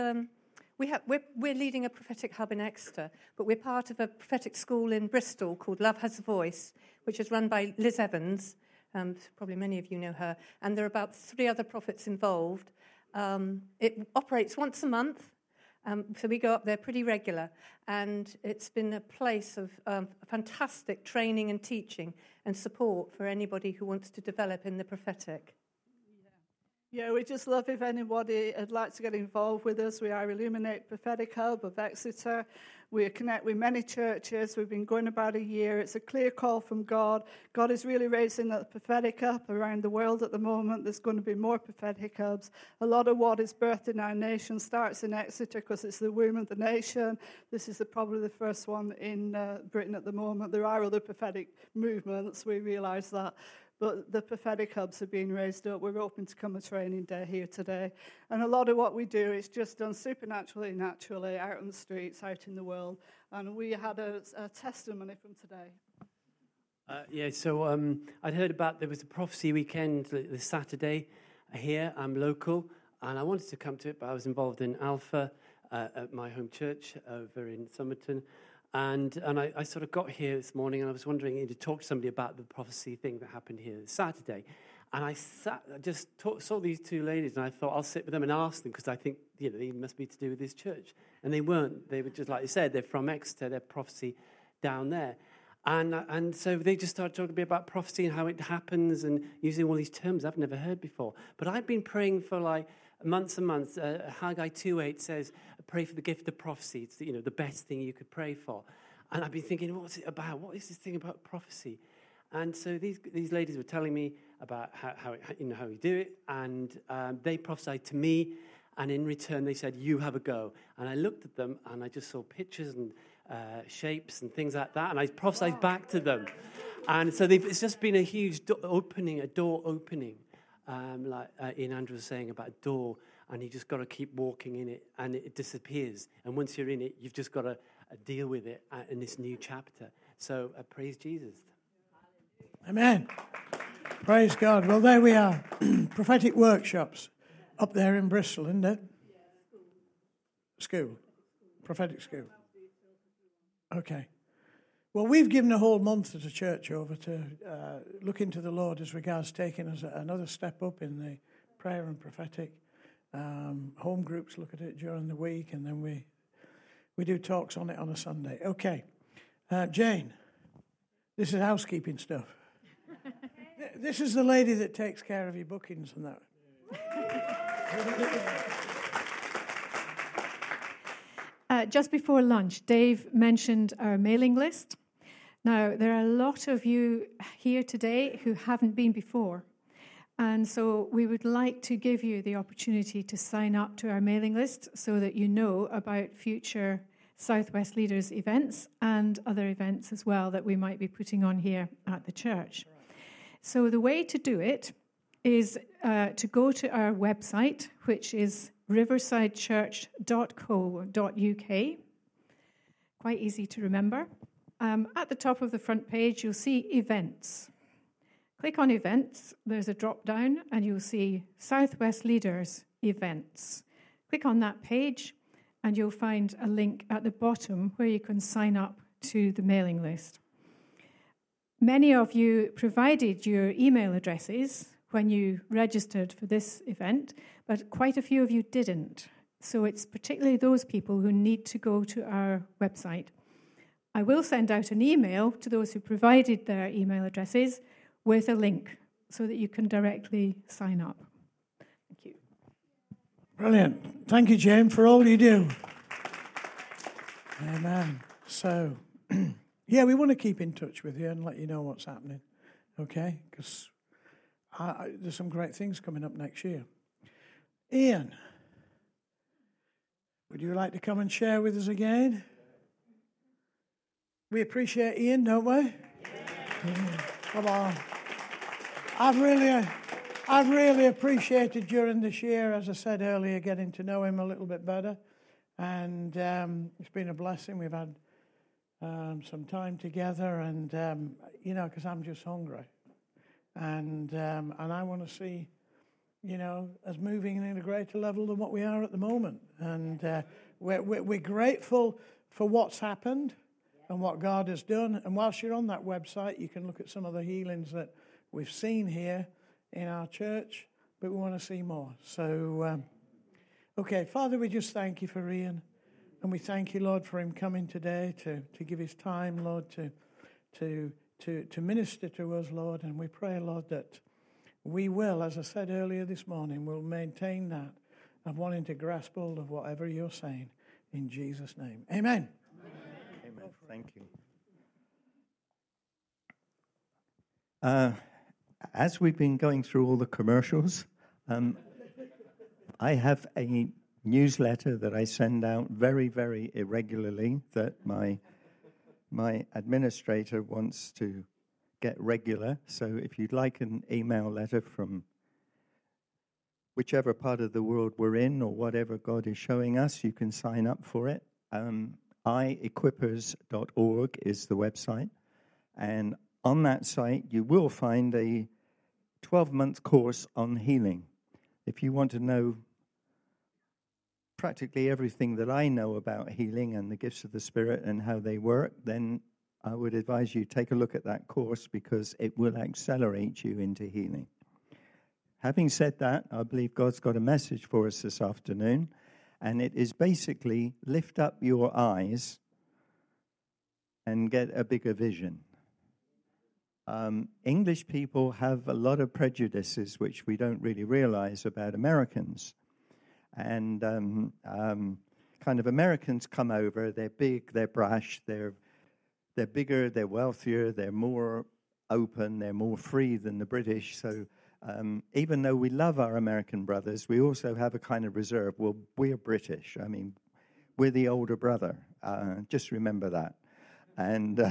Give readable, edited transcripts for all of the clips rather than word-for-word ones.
we're leading a prophetic hub in Exeter, but we're part of a prophetic school in Bristol called Love Has a Voice, which is run by Liz Evans. Probably many of you know her. And there are about 3 other prophets involved. It operates once a month, so we go up there pretty regular. And it's been a place of fantastic training and teaching and support for anybody who wants to develop in the prophetic. Yeah, we just love if anybody would like to get involved with us. We are Illuminate Prophetic Hub of Exeter. We connect with many churches. We've been going about a year. It's a clear call from God. God is really raising the prophetic up around the world at the moment. There's going to be more prophetic hubs. A lot of what is birthed in our nation starts in Exeter because it's the womb of the nation. This is probably the first one in Britain at the moment. There are other prophetic movements. We realise that. But the prophetic hubs are being raised up. We're open to come a training day here today. And a lot of what we do is just done supernaturally, naturally, out on the streets, out in the world. And we had a testimony from today. I'd heard about there was a prophecy weekend this Saturday here. I'm local, and I wanted to come to it, but I was involved in Alpha at my home church over in Somerton. And I sort of got here this morning, and I was wondering to talk to somebody about the prophecy thing that happened here this Saturday. And I saw these 2 ladies, and I thought I'll sit with them and ask them, because I think they must be to do with this church. And they weren't. They were just, like you said, they're from Exeter, they're prophecy down there. And so they just started talking to me about prophecy and how it happens, and using all these terms I've never heard before. But I've been praying for months and months. Haggai 2:8 says, pray for the gift of prophecy. It's the best thing you could pray for. And I've been thinking, what's it about? What is this thing about prophecy? And so these ladies were telling me about how you do it, and they prophesied to me, and in return they said, you have a go. And I looked at them, and I just saw pictures and shapes and things like that, and I prophesied back to them. And so it's just been a huge door opening. Like Ian Andrews was saying about a door, and you just got to keep walking in it, and it disappears. And once you're in it, you've just got to deal with it in this new chapter. So praise Jesus. Amen. Praise God. Well, there we are. Prophetic workshops up there in Bristol, isn't it? School. Prophetic school. Okay. Well, we've given a whole month as a church over to look into the Lord as regards taking us another step up in the prayer and prophetic. Home groups look at it during the week, and then we do talks on it on a Sunday. Okay. Jane, this is housekeeping stuff. This is the lady that takes care of your bookings and that. Just before lunch, Dave mentioned our mailing list. Now, there are a lot of you here today who haven't been before. And so we would like to give you the opportunity to sign up to our mailing list so that you know about future Southwest Leaders events and other events as well that we might be putting on here at the church. So the way to do it is to go to our website, which is riversidechurch.co.uk. Quite easy to remember. At the top of the front page, you'll see events. Click on events. There's a drop down, and you'll see Southwest Leaders events. Click on that page, and you'll find a link at the bottom where you can sign up to the mailing list. Many of you provided your email addresses when you registered for this event, but quite a few of you didn't. So it's particularly those people who need to go to our website. I will send out an email to those who provided their email addresses with a link so that you can directly sign up. Thank you. Brilliant. Thank you, Jane, for all you do. Amen. So, we want to keep in touch with you and let you know what's happening, okay? Because there's some great things coming up next year. Ian, would you like to come and share with us again? We appreciate Ian, don't we? Yeah. Come on. I've really appreciated during this year, as I said earlier, getting to know him a little bit better. And it's been a blessing. We've had some time together, and, because I'm just hungry. And I want to see as moving in a greater level than what we are at the moment. And we're grateful for what's happened and what God has done. And whilst you're on that website, you can look at some of the healings that we've seen here in our church, but we want to see more. So, okay, Father, we just thank you for Ian. And we thank you, Lord, for him coming today to give his time, Lord, to minister to us, Lord. And we pray, Lord, that we will, as I said earlier this morning, will maintain that of wanting to grasp hold of whatever you're saying. In Jesus' name. Amen. Amen. Thank you. As we've been going through all the commercials, I have a newsletter that I send out very, very irregularly that my administrator wants to get regular. So if you'd like an email letter from whichever part of the world we're in or whatever God is showing us, you can sign up for it. iequippers.org is the website. And on that site, you will find a 12-month course on healing. If you want to know practically everything that I know about healing and the gifts of the Spirit and how they work, then I would advise you take a look at that course because it will accelerate you into healing. Having said that, I believe God's got a message for us this afternoon, and it is basically lift up your eyes and get a bigger vision. English people have a lot of prejudices which we don't really realize about Americans. And kind of Americans come over, they're big, they're brash, they're bigger, they're wealthier, they're more open, they're more free than the British. So even though we love our American brothers, we also have a kind of reserve. Well, we're British. I mean, we're the older brother. Just remember that. And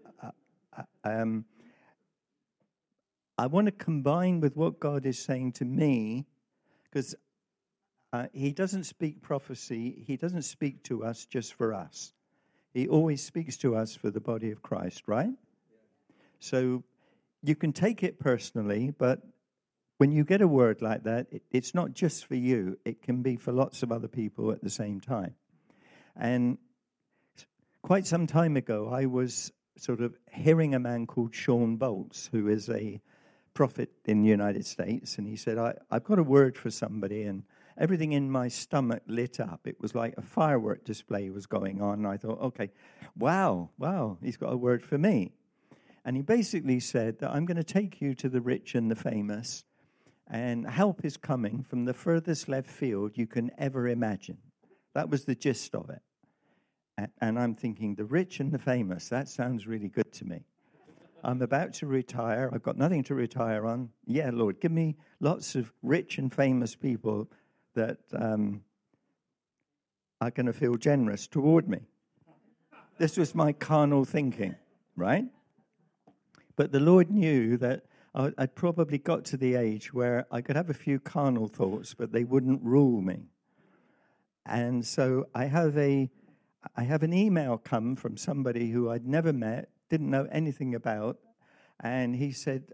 I want to combine with what God is saying to me, because he doesn't speak prophecy. He doesn't speak to us just for us. He always speaks to us for the body of Christ, right? So you can take it personally, but when you get a word like that, it's not just for you. It can be for lots of other people at the same time. And quite some time ago, I was sort of hearing a man called Sean Boltz, who is a prophet in the United States, and he said, I've got a word for somebody, and everything in my stomach lit up. It was like a firework display was going on, and I thought, okay, wow, he's got a word for me. And he basically said that I'm going to take you to the rich and the famous, and help is coming from the furthest left field you can ever imagine. That was the gist of it. And I'm thinking, the rich and the famous, that sounds really good to me. I'm about to retire. I've got nothing to retire on. Yeah, Lord, give me lots of rich and famous people that are going to feel generous toward me. This was my carnal thinking, right? But the Lord knew that I'd probably got to the age where I could have a few carnal thoughts, but they wouldn't rule me. And so I have an email come from somebody who I'd never met, didn't know anything about, and he said,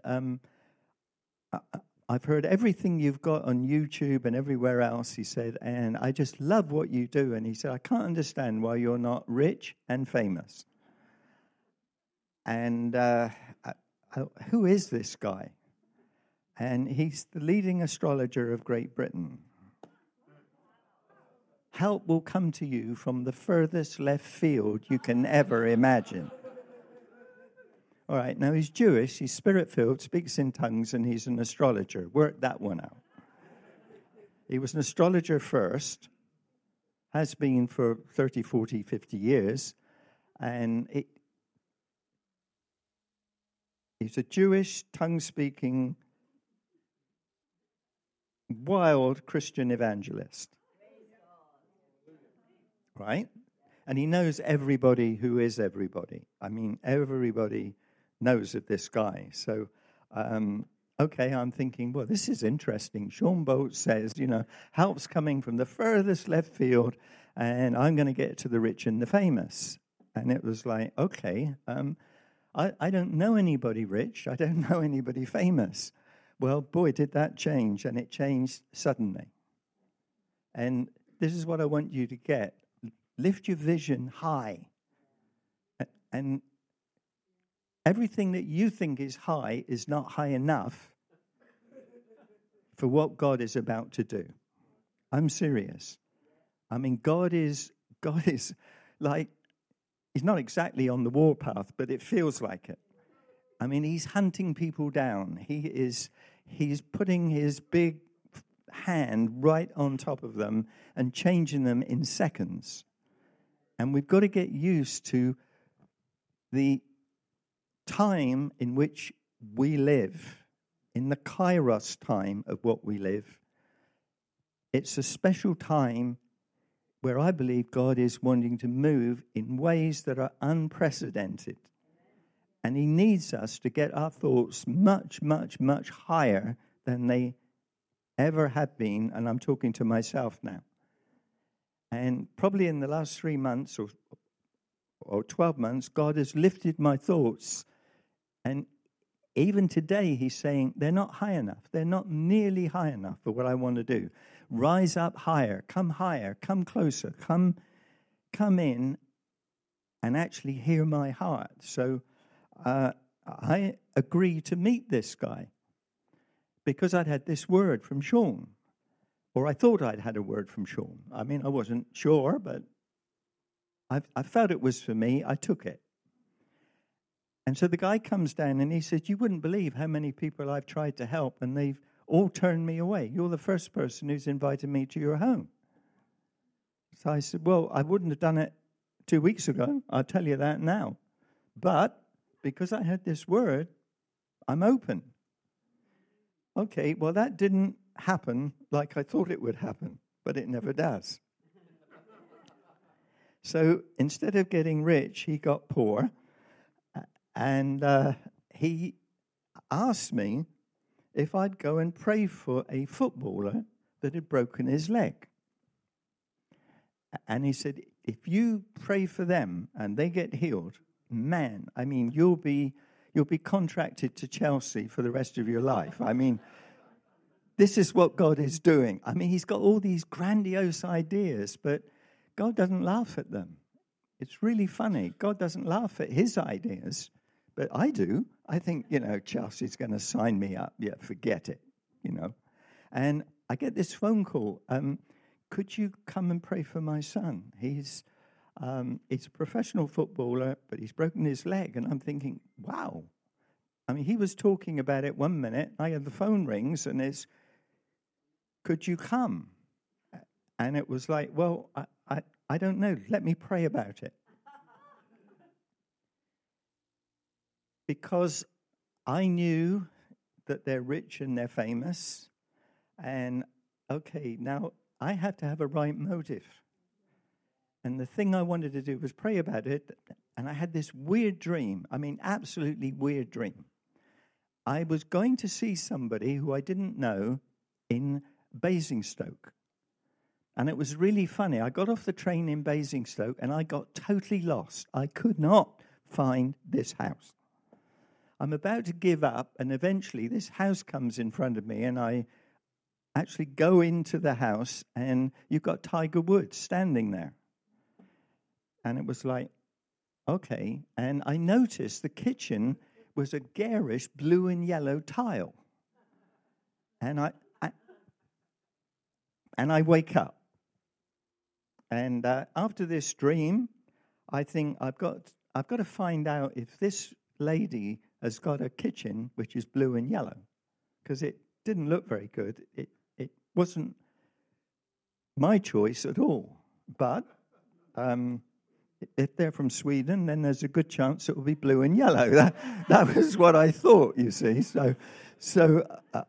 I've heard everything you've got on YouTube and everywhere else, he said, and I just love what you do. And he said, I can't understand why you're not rich and famous. And who is this guy? And he's the leading astrologer of Great Britain. Help will come to you from the furthest left field you can ever imagine. All right, now he's Jewish, he's spirit-filled, speaks in tongues, and he's an astrologer. Work that one out. He was an astrologer first, has been for 30, 40, 50 years, and he's a Jewish, tongue-speaking, wild Christian evangelist. Right? And he knows everybody who is everybody. I mean, everybody knows of this guy. So, okay, I'm thinking, well, this is interesting. Sean Boltz says, help's coming from the furthest left field, and I'm going to get to the rich and the famous. And it was like, okay, I don't know anybody rich. I don't know anybody famous. Well, boy, did that change, and it changed suddenly. And this is what I want you to get. Lift your vision high. And everything that you think is high is not high enough for what God is about to do. I'm serious. I mean, God is like, he's not exactly on the warpath, but it feels like it. I mean, he's hunting people down. He's putting his big hand right on top of them and changing them in seconds. And we've got to get used to the time in which we live, in the kairos time of what we live. It's a special time where I believe God is wanting to move in ways that are unprecedented. And he needs us to get our thoughts much, much, much higher than they ever have been. And I'm talking to myself now. And probably in the last 3 months or 12 months, God has lifted my thoughts. And even today, he's saying they're not high enough. They're not nearly high enough for what I want to do. Rise up higher, come closer, come in and actually hear my heart. So I agreed to meet this guy because I'd had this word from Sean, or I thought I'd had a word from Sean. I mean, I wasn't sure, but I felt it was for me. I took it. And so the guy comes down and he said, you wouldn't believe how many people I've tried to help and they've all turned me away. You're the first person who's invited me to your home. So I said, well, I wouldn't have done it 2 weeks ago. I'll tell you that now. But because I had this word, I'm open. Okay, well, that didn't happen like I thought it would happen, but it never does. So instead of getting rich, he got poor. And he asked me if I'd go and pray for a footballer that had broken his leg. And he said, if you pray for them and they get healed, man, I mean, you'll be contracted to Chelsea for the rest of your life. I mean, this is what God is doing. I mean, he's got all these grandiose ideas, but God doesn't laugh at them. It's really funny. God doesn't laugh at his ideas, but I do. I think, Chelsea's going to sign me up. Yeah, forget it, And I get this phone call. Could you come and pray for my son? He's a professional footballer, but he's broken his leg. And I'm thinking, wow. I mean, he was talking about it 1 minute. The phone rings and it's, could you come? And it was like, well, I don't know. Let me pray about it. Because I knew that they're rich and they're famous. And, okay, now I have to have a right motive. And the thing I wanted to do was pray about it. And I had this weird dream. I mean, absolutely weird dream. I was going to see somebody who I didn't know in Basingstoke. And it was really funny. I got off the train in Basingstoke and I got totally lost. I could not find this house. I'm about to give up, and eventually this house comes in front of me, and I actually go into the house, and you've got Tiger Woods standing there. And it was like, okay. And I noticed the kitchen was a garish blue and yellow tile. And I wake up. And after this dream, I think I've got to find out if this lady has got a kitchen which is blue and yellow, because it didn't look very good. It wasn't my choice at all. But if they're from Sweden, then there's a good chance it will be blue and yellow. That was what I thought, you see. So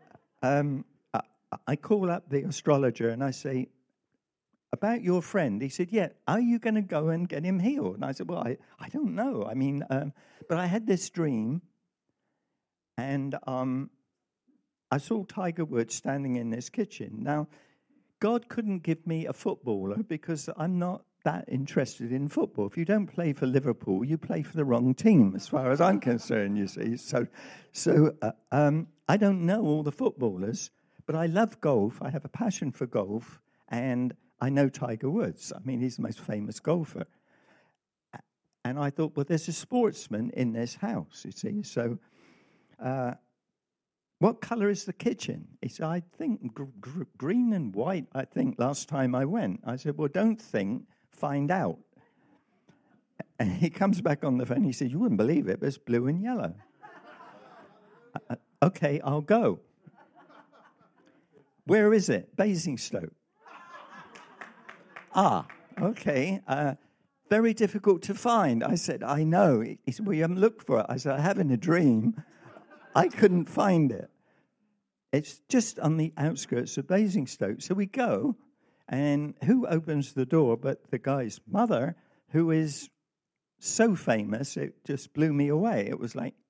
I call up the astrologer and I say, about your friend. He said, yeah, are you going to go and get him healed? And I said, well, I don't know. I mean, but I had this dream, and I saw Tiger Woods standing in this kitchen. Now, God couldn't give me a footballer because I'm not that interested in football. If you don't play for Liverpool, you play for the wrong team, as far as I'm concerned, you see. So I don't know all the footballers, but I love golf. I have a passion for golf, and I know Tiger Woods. I mean, he's the most famous golfer. And I thought, well, there's a sportsman in this house, you see. So what colour is the kitchen? He said, I think green and white, I think, last time I went. I said, well, don't think, find out. And he comes back on the phone. He said, you wouldn't believe it, but it's blue and yellow. Okay, I'll go. Where is it? Basingstoke. Okay. Very difficult to find. I said, I know. He said, well, you haven't looked for it. I said, I have in a dream. I couldn't find it. It's just on the outskirts of Basingstoke. So we go, and who opens the door but the guy's mother, who is so famous, it just blew me away. It was like,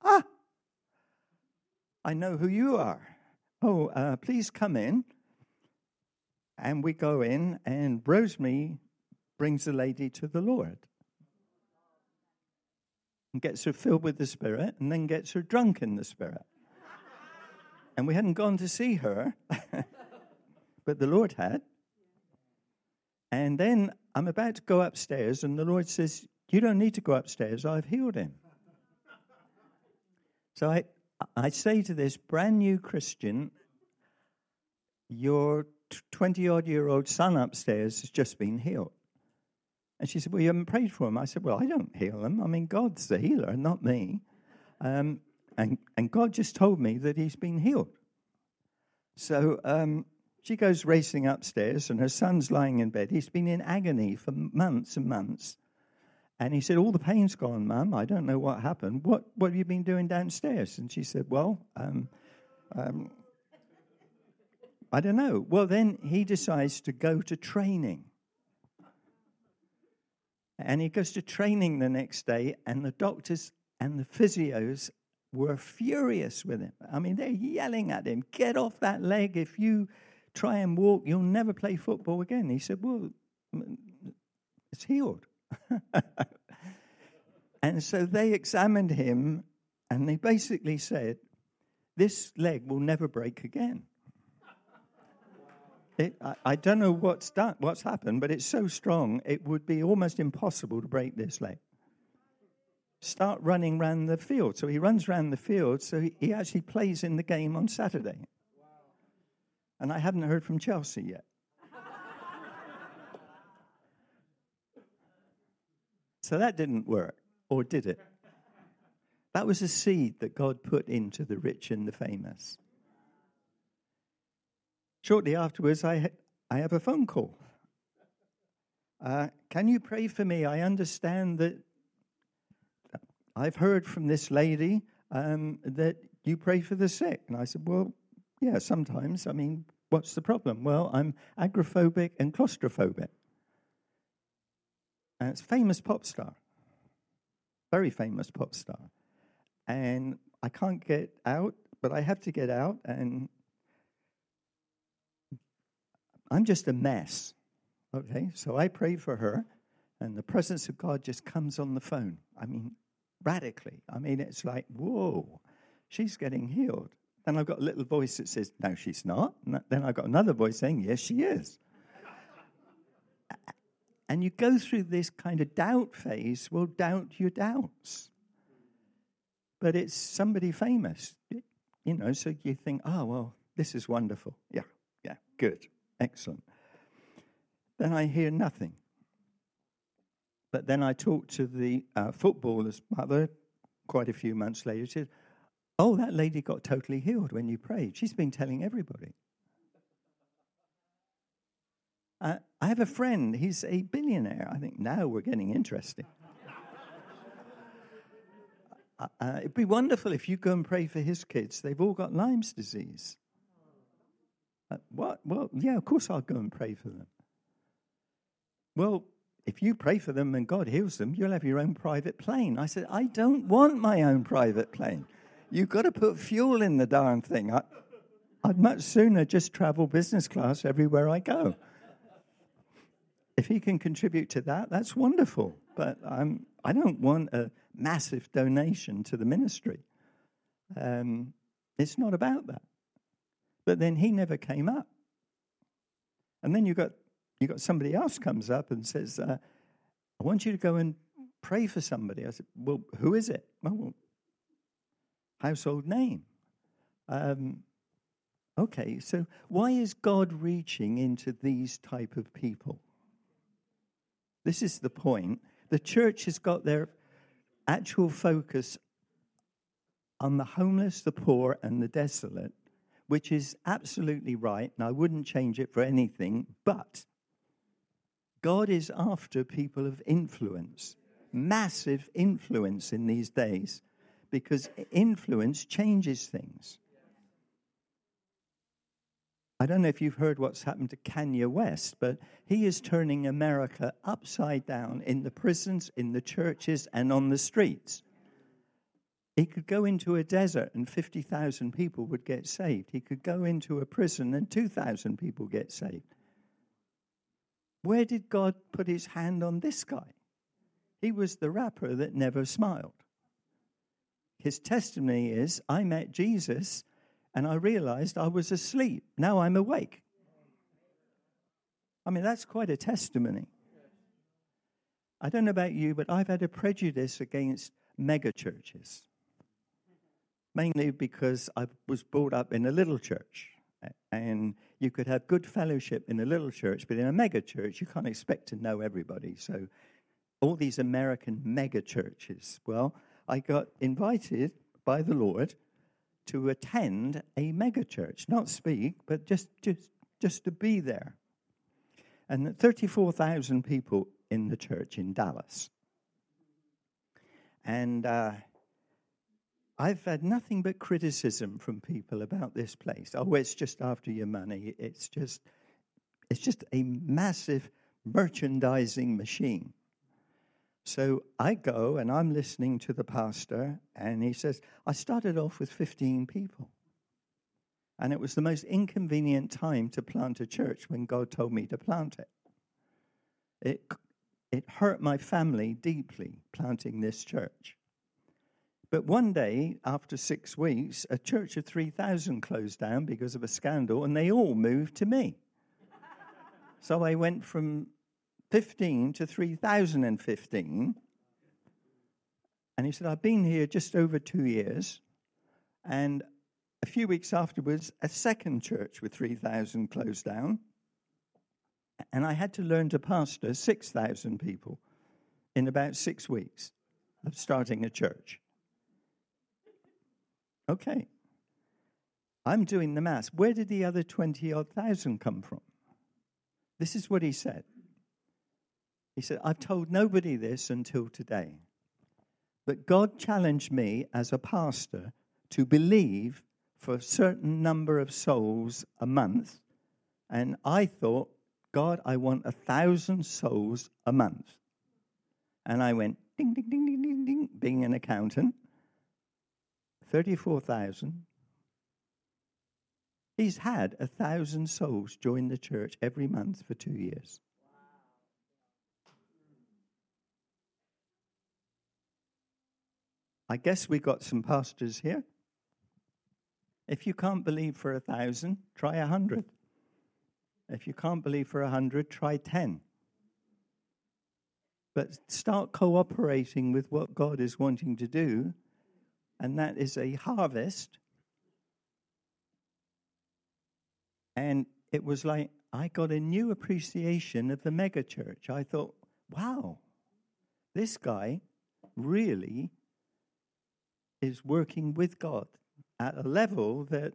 I know who you are. Oh, please come in. And we go in, and Rosemary brings the lady to the Lord and gets her filled with the Spirit and then gets her drunk in the Spirit. And we hadn't gone to see her, but the Lord had. And then I'm about to go upstairs, and the Lord says, you don't need to go upstairs, I've healed him. So I say to this brand new Christian, your 20-odd-year-old son upstairs has just been healed. And she said, well, you haven't prayed for him. I said, well, I don't heal him. I mean, God's the healer, not me. And God just told me that he's been healed. So she goes racing upstairs, and her son's lying in bed. He's been in agony for months and months. And he said, all the pain's gone, Mum. I don't know what happened. What have you been doing downstairs? And she said, well, I don't know. Well, then he decides to go to training. And he goes to training the next day, and the doctors and the physios were furious with him. I mean, they're yelling at him, get off that leg. If you try and walk, you'll never play football again. He said, well, it's healed. And so they examined him, and they basically said, this leg will never break again. I don't know what's happened, but it's so strong, it would be almost impossible to break this leg. Start running around the field. So he runs around the field, so he actually plays in the game on Saturday. Wow. And I haven't heard from Chelsea yet. So that didn't work, or did it? That was a seed that God put into the rich and the famous. Shortly afterwards, I have a phone call. Can you pray for me? I understand that I've heard from this lady that you pray for the sick. And I said, well, yeah, sometimes. I mean, what's the problem? Well, I'm agoraphobic and claustrophobic. And it's a famous pop star, very famous pop star. And I can't get out, but I have to get out, and I'm just a mess, okay? So I pray for her, and the presence of God just comes on the phone. I mean, radically. I mean, it's like, whoa, she's getting healed. Then I've got a little voice that says, no, she's not. And then I've got another voice saying, yes, she is. And you go through this kind of doubt phase. Well, doubt your doubts. But it's somebody famous, you know, so you think, oh, well, this is wonderful. Yeah, good. Excellent. Then I hear nothing. But then I talked to the footballer's mother quite a few months later. She said, oh, that lady got totally healed when you prayed. She's been telling everybody. I have a friend. He's a billionaire. I think now we're getting interesting. It'd be wonderful if you go and pray for his kids. They've all got Lyme's disease. What? Well, yeah, of course I'll go and pray for them. Well, if you pray for them and God heals them, you'll have your own private plane. I said, I don't want my own private plane. You've got to put fuel in the darn thing. I'd much sooner just travel business class everywhere I go. If he can contribute to that, that's wonderful. But I don't want a massive donation to the ministry. It's not about that. But then he never came up. And then you got somebody else comes up and says, I want you to go and pray for somebody. I said, well, who is it? Well, household name. Okay, so why is God reaching into these type of people? This is the point. The church has got their actual focus on the homeless, the poor, and the desolate, which is absolutely right, and I wouldn't change it for anything, but God is after people of influence, massive influence in these days, because influence changes things. I don't know if you've heard what's happened to Kanye West, but he is turning America upside down in the prisons, in the churches, and on the streets. He could go into a desert and 50,000 people would get saved. He could go into a prison and 2,000 people get saved. Where did God put his hand on this guy? He was the rapper that never smiled. His testimony is, I met Jesus and I realized I was asleep. Now I'm awake. I mean, that's quite a testimony. I don't know about you, but I've had a prejudice against mega churches. Mainly because I was brought up in a little church. And you could have good fellowship in a little church, but in a mega church, you can't expect to know everybody. So all these American mega churches. Well, I got invited by the Lord to attend a mega church, not speak, but just to be there. And 34,000 people in the church in Dallas. And I've had nothing but criticism from people about this place. Oh, it's just after your money. It's just a massive merchandising machine. So I go and I'm listening to the pastor, and he says, I started off with 15 people. And it was the most inconvenient time to plant a church when God told me to plant it. It hurt my family deeply, planting this church. But one day, after 6 weeks, a church of 3,000 closed down because of a scandal, and they all moved to me. So I went from 15 to 3,015. And he said, I've been here just over 2 years. And a few weeks afterwards, a second church with 3,000 closed down. And I had to learn to pastor 6,000 people in about 6 weeks of starting a church. Okay. I'm doing the maths. Where did the other 20-odd thousand come from? This is what he said. He said, I've told nobody this until today. But God challenged me as a pastor to believe for a certain number of souls a month. And I thought, God, I want 1,000 souls a month. And I went, ding, ding, ding, ding, ding, ding, being an accountant. 34,000. He's had 1,000 souls join the church every month for 2 years. I guess we got some pastors here. If you can't believe for 1,000, try 100. If you can't believe for 100, try 10. But start cooperating with what God is wanting to do, and that is a harvest. And it was like I got a new appreciation of the mega church. I thought, wow, this guy really is working with God at a level that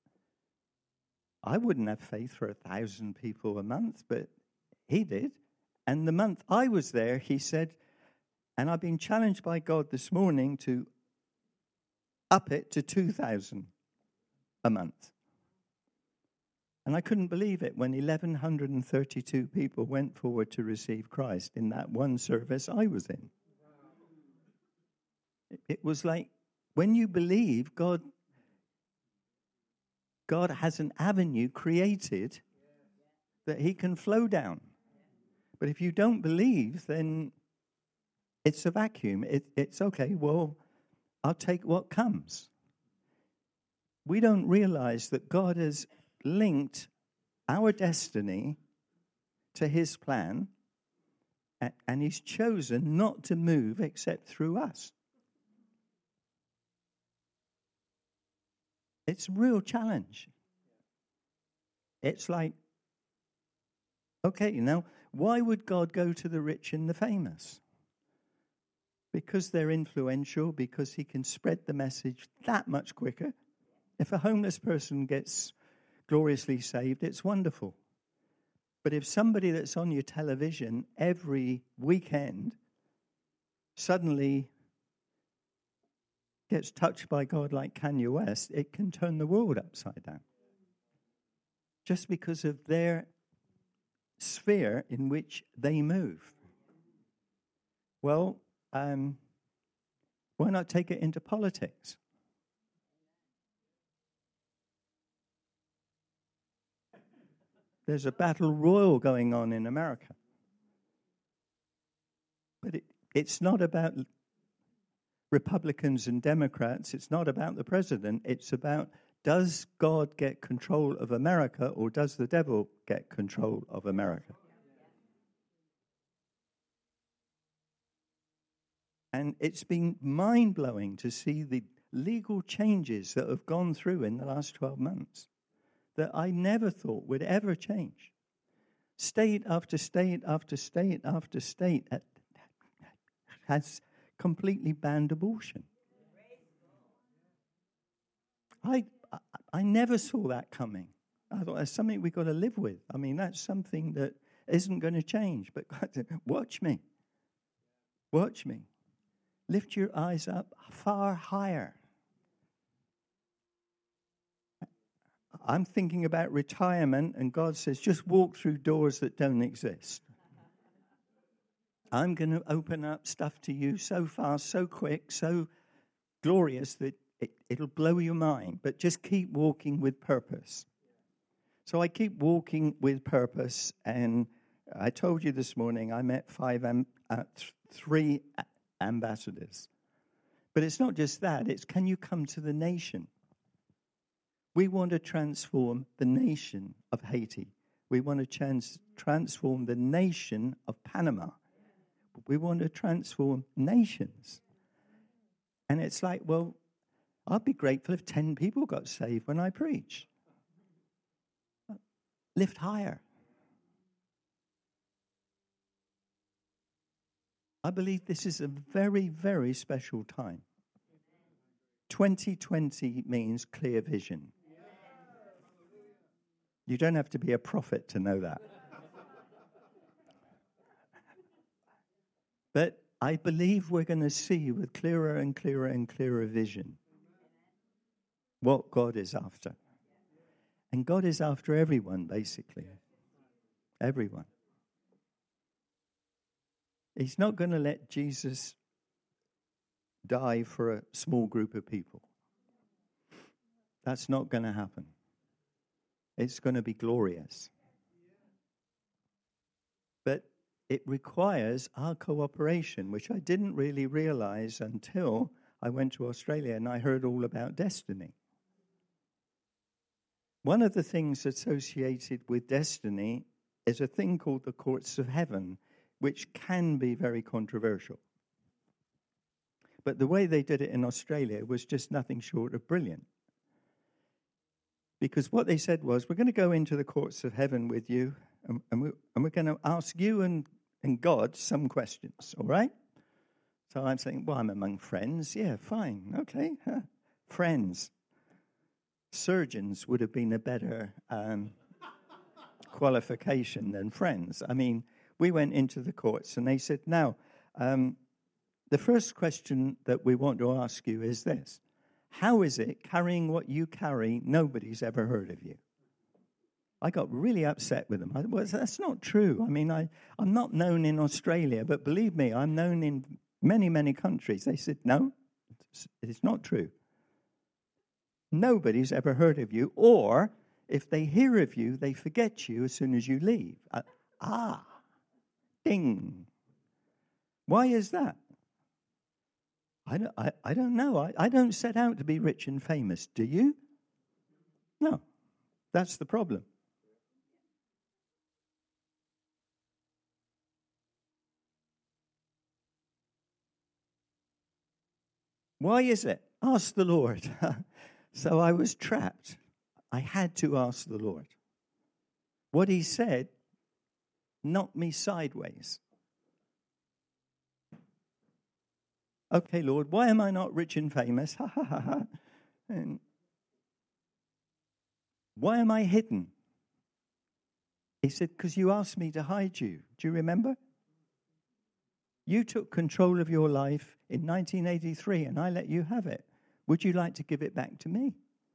I wouldn't have faith for 1,000 people a month, but he did. And the month I was there, he said, and I've been challenged by God this morning to up it to 2,000 a month. And I couldn't believe it when 1,132 people went forward to receive Christ in that one service I was in. It was like, when you believe, God has an avenue created that he can flow down. But if you don't believe, then it's a vacuum. It's okay, well, I'll take what comes. We don't realize that God has linked our destiny to his plan, and he's chosen not to move except through us. It's a real challenge. It's like, okay, why would God go to the rich and the famous? Because they're influential, because he can spread the message that much quicker. If a homeless person gets gloriously saved, it's wonderful. But if somebody that's on your television every weekend suddenly gets touched by God like Kanye West, it can turn the world upside down. Just because of their sphere in which they move. Well, why not take it into politics? There's a battle royal going on in America. But it's not about Republicans and Democrats. It's not about the president. It's about, does God get control of America, or does the devil get control of America? And it's been mind-blowing to see the legal changes that have gone through in the last 12 months that I never thought would ever change. State after state after state after state has completely banned abortion. I never saw that coming. I thought that's something we've got to live with. I mean, that's something that isn't going to change. But God said, watch me. Watch me. Lift your eyes up far higher. I'm thinking about retirement, and God says, just walk through doors that don't exist. I'm going to open up stuff to you so fast, so quick, so glorious that it'll blow your mind. But just keep walking with purpose. So I keep walking with purpose, and I told you this morning I met 3 ambassadors. But it's not just that. It's, can you come to the nation? We want to transform the nation of Haiti. We want to transform the nation of Panama. We want to transform nations. And it's like, well, I'd be grateful if 10 people got saved when I preach. Lift higher. I believe this is a very, very special time. 2020 means clear vision. You don't have to be a prophet to know that. But I believe we're going to see with clearer and clearer and clearer vision what God is after. And God is after everyone, basically. Everyone. He's not going to let Jesus die for a small group of people. That's not going to happen. It's going to be glorious. But it requires our cooperation, which I didn't really realize until I went to Australia and I heard all about destiny. One of the things associated with destiny is a thing called the courts of heaven, which can be very controversial. But the way they did it in Australia was just nothing short of brilliant. Because what they said was, we're going to go into the courts of heaven with you, and we're going to ask you and God some questions, all right? So I'm saying, well, I'm among friends. Yeah, fine, okay. Friends. Surgeons would have been a better qualification than friends. I mean, we went into the courts, and they said, now, the first question that we want to ask you is this. How is it, carrying what you carry, nobody's ever heard of you? I got really upset with them. Well, that's not true. I mean, I'm not known in Australia, but believe me, I'm known in many, many countries. They said, no, it's not true. Nobody's ever heard of you, or if they hear of you, they forget you as soon as you leave. Ding. Why is that? I don't know. I don't set out to be rich and famous. Do you? No. That's the problem. Why is it? Ask the Lord. So I was trapped. I had to ask the Lord. What he said knocked me sideways. Okay, Lord, why am I not rich and famous? Ha ha ha ha. And why am I hidden? He said, because you asked me to hide you. Do you remember? You took control of your life in 1983 and I let you have it. Would you like to give it back to me?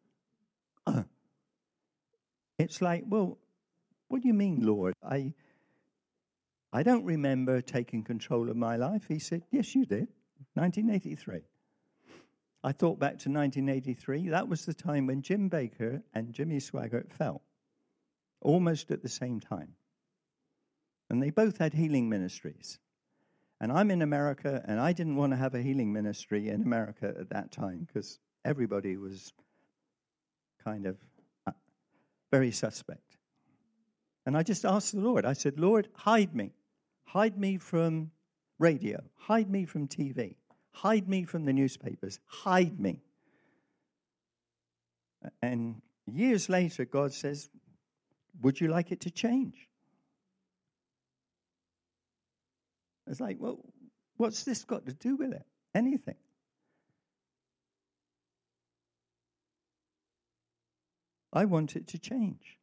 It's like, well, what do you mean, Lord? I don't remember taking control of my life. He said, yes, you did. 1983. I thought back to 1983. That was the time when Jim Baker and Jimmy Swaggart fell, almost at the same time. And they both had healing ministries. And I'm in America, and I didn't want to have a healing ministry in America at that time because everybody was kind of very suspect. And I just asked the Lord. I said, Lord, hide me. Hide me from radio. Hide me from TV. Hide me from the newspapers. Hide me. And years later, God says, would you like it to change? It's like, well, what's this got to do with it? Anything. I want it to change.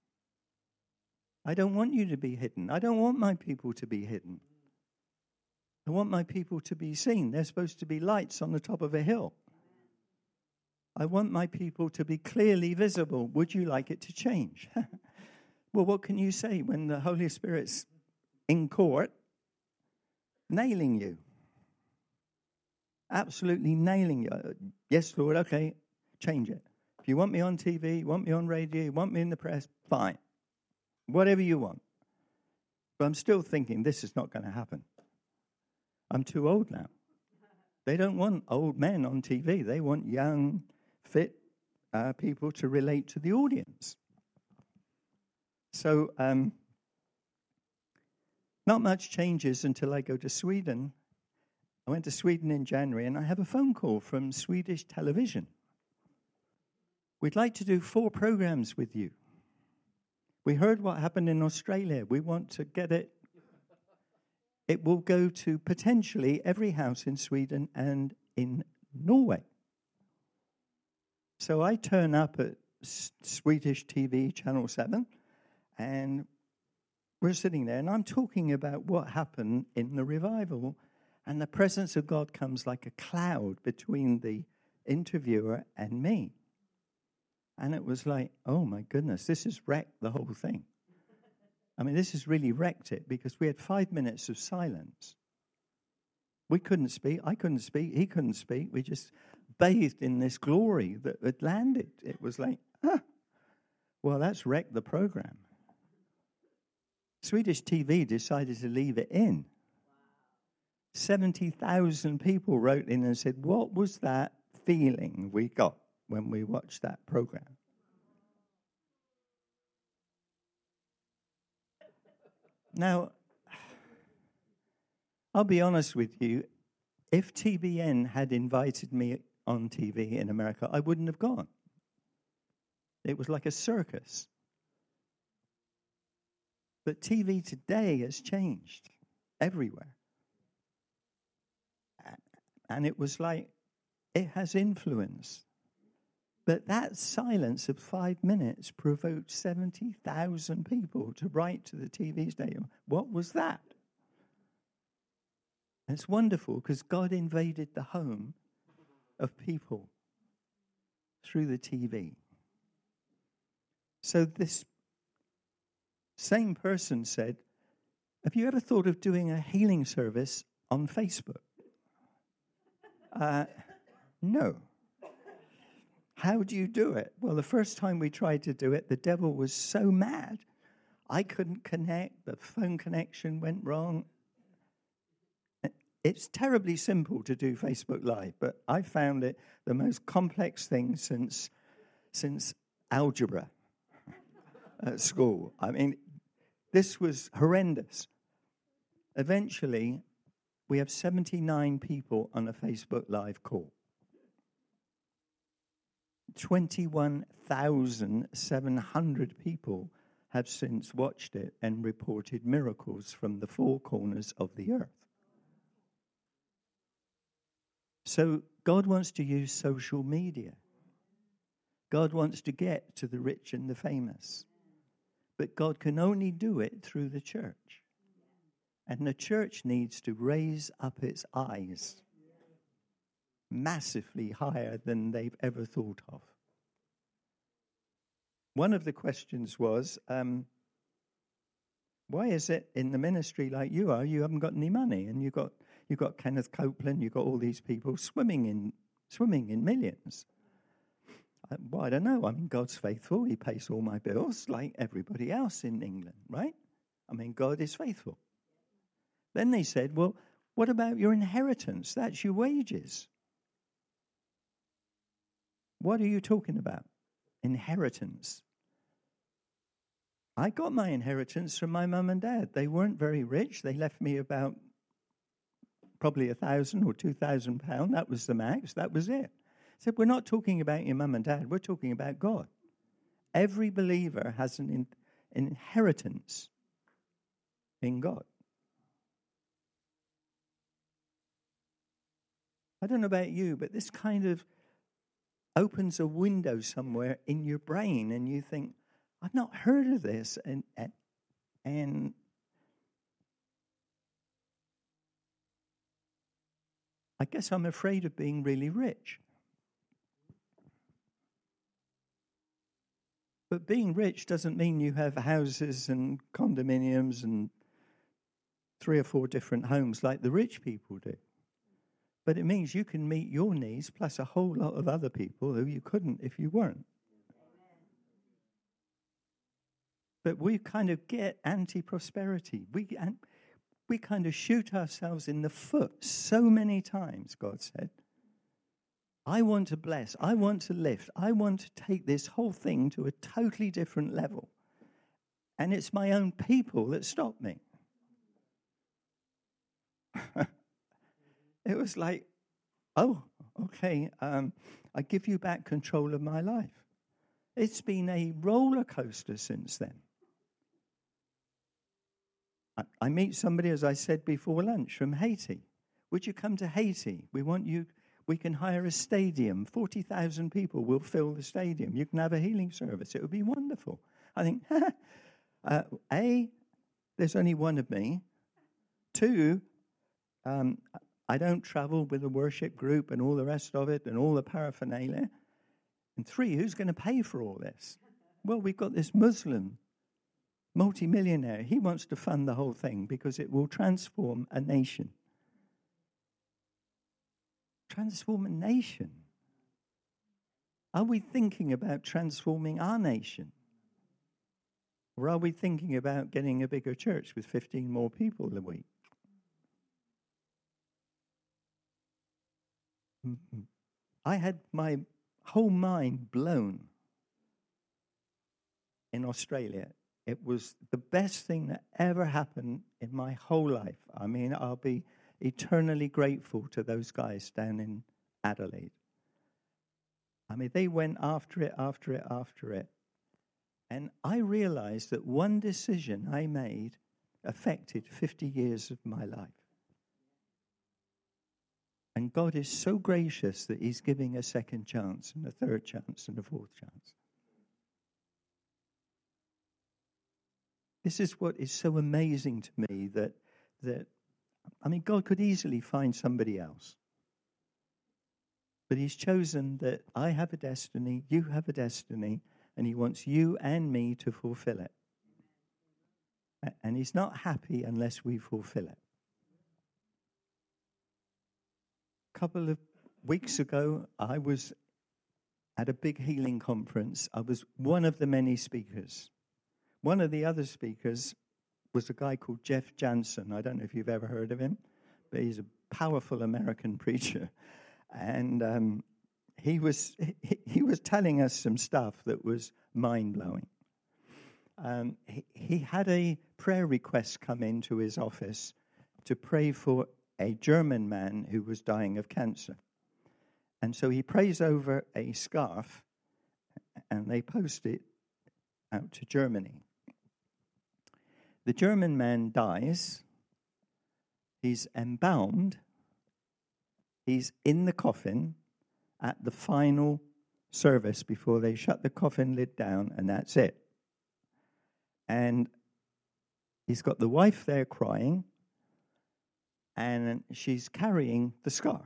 I don't want you to be hidden. I don't want my people to be hidden. I want my people to be seen. They're supposed to be lights on the top of a hill. I want my people to be clearly visible. Would you like it to change? Well, what can you say when the Holy Spirit's in court nailing you? Absolutely nailing you. Yes, Lord, okay, change it. If you want me on TV, you want me on radio, you want me in the press, fine. Whatever you want. But I'm still thinking this is not going to happen. I'm too old now. They don't want old men on TV. They want young, fit people to relate to the audience. So not much changes until I go to Sweden. I went to Sweden in January, and I have a phone call from Swedish television. We'd like to do 4 programs with you. We heard what happened in Australia. We want to get it. It will go to potentially every house in Sweden and in Norway. So I turn up at Swedish TV, Channel 7, and we're sitting there, and I'm talking about what happened in the revival, and the presence of God comes like a cloud between the interviewer and me. And it was like, oh my goodness, this has wrecked the whole thing. I mean, this has really wrecked it because we had 5 minutes of silence. We couldn't speak. I couldn't speak. He couldn't speak. We just bathed in this glory that had landed. It was like, well, that's wrecked the program. Swedish TV decided to leave it in. 70,000 people wrote in and said, what was that feeling we got when we watched that program? Now, I'll be honest with you. If TBN had invited me on TV in America, I wouldn't have gone. It was like a circus. But TV today has changed everywhere. And it was like, it has influence. But that silence of 5 minutes provoked 70,000 people to write to the TV station. What was that? And it's wonderful because God invaded the home of people through the TV. So this same person said, have you ever thought of doing a healing service on Facebook? No. How do you do it? Well, the first time we tried to do it, the devil was so mad. I couldn't connect. The phone connection went wrong. It's terribly simple to do Facebook Live, but I found it the most complex thing since algebra at school. I mean, this was horrendous. Eventually, we have 79 people on a Facebook Live call. 21,700 people have since watched it and reported miracles from the four corners of the earth. So God wants to use social media. God wants to get to the rich and the famous. But God can only do it through the church. And the church needs to raise up its eyes massively higher than they've ever thought of. One of the questions was, why is it in the ministry like you are, you haven't got any money? And you've got Kenneth Copeland, you've got all these people swimming in millions. Well, I don't know. I mean, God's faithful. He pays all my bills like everybody else in England, right? I mean, God is faithful. Then they said, well, what about your inheritance? That's your wages. What are you talking about? Inheritance. I got my inheritance from my mum and dad. They weren't very rich. They left me about probably £1,000 or £2,000. That was the max. That was it. I said, we're not talking about your mum and dad. We're talking about God. Every believer has an inheritance in God. I don't know about you, but this kind of opens a window somewhere in your brain, and you think, I've not heard of this, and I guess I'm afraid of being really rich. But being rich doesn't mean you have houses and condominiums and 3 or 4 different homes like the rich people do. But it means you can meet your needs plus a whole lot of other people who you couldn't if you weren't. But we kind of get anti-prosperity. We kind of shoot ourselves in the foot so many times, God said. I want to bless. I want to lift. I want to take this whole thing to a totally different level. And it's my own people that stop me. It was like, oh, okay, I give you back control of my life. It's been a roller coaster since then. I meet somebody, as I said before lunch, from Haiti. Would you come to Haiti? We can hire a stadium. 40,000 people will fill the stadium. You can have a healing service. It would be wonderful. I think, there's only one of me. 2, I don't travel with a worship group and all the rest of it and all the paraphernalia. And 3, who's going to pay for all this? Well, we've got this Muslim multimillionaire. He wants to fund the whole thing because it will transform a nation. Transform a nation. Are we thinking about transforming our nation? Or are we thinking about getting a bigger church with 15 more people a week? I had my whole mind blown in Australia. It was the best thing that ever happened in my whole life. I mean, I'll be eternally grateful to those guys down in Adelaide. I mean, they went after it. And I realized that one decision I made affected 50 years of my life. And God is so gracious that he's giving a second chance and a third chance and a fourth chance. This is what is so amazing to me that I mean, God could easily find somebody else. But he's chosen that I have a destiny, you have a destiny, and he wants you and me to fulfill it. And he's not happy unless we fulfill it. A couple of weeks ago, I was at a big healing conference. I was one of the many speakers. One of the other speakers was a guy called Jeff Jansen. I don't know if you've ever heard of him, but he's a powerful American preacher. And he was telling us some stuff that was mind-blowing. He had a prayer request come into his office to pray for a German man who was dying of cancer. And so he prays over a scarf, and they post it out to Germany. The German man dies. He's embalmed. He's in the coffin at the final service before they shut the coffin lid down, and that's it. And he's got the wife there crying, and she's carrying the scarf.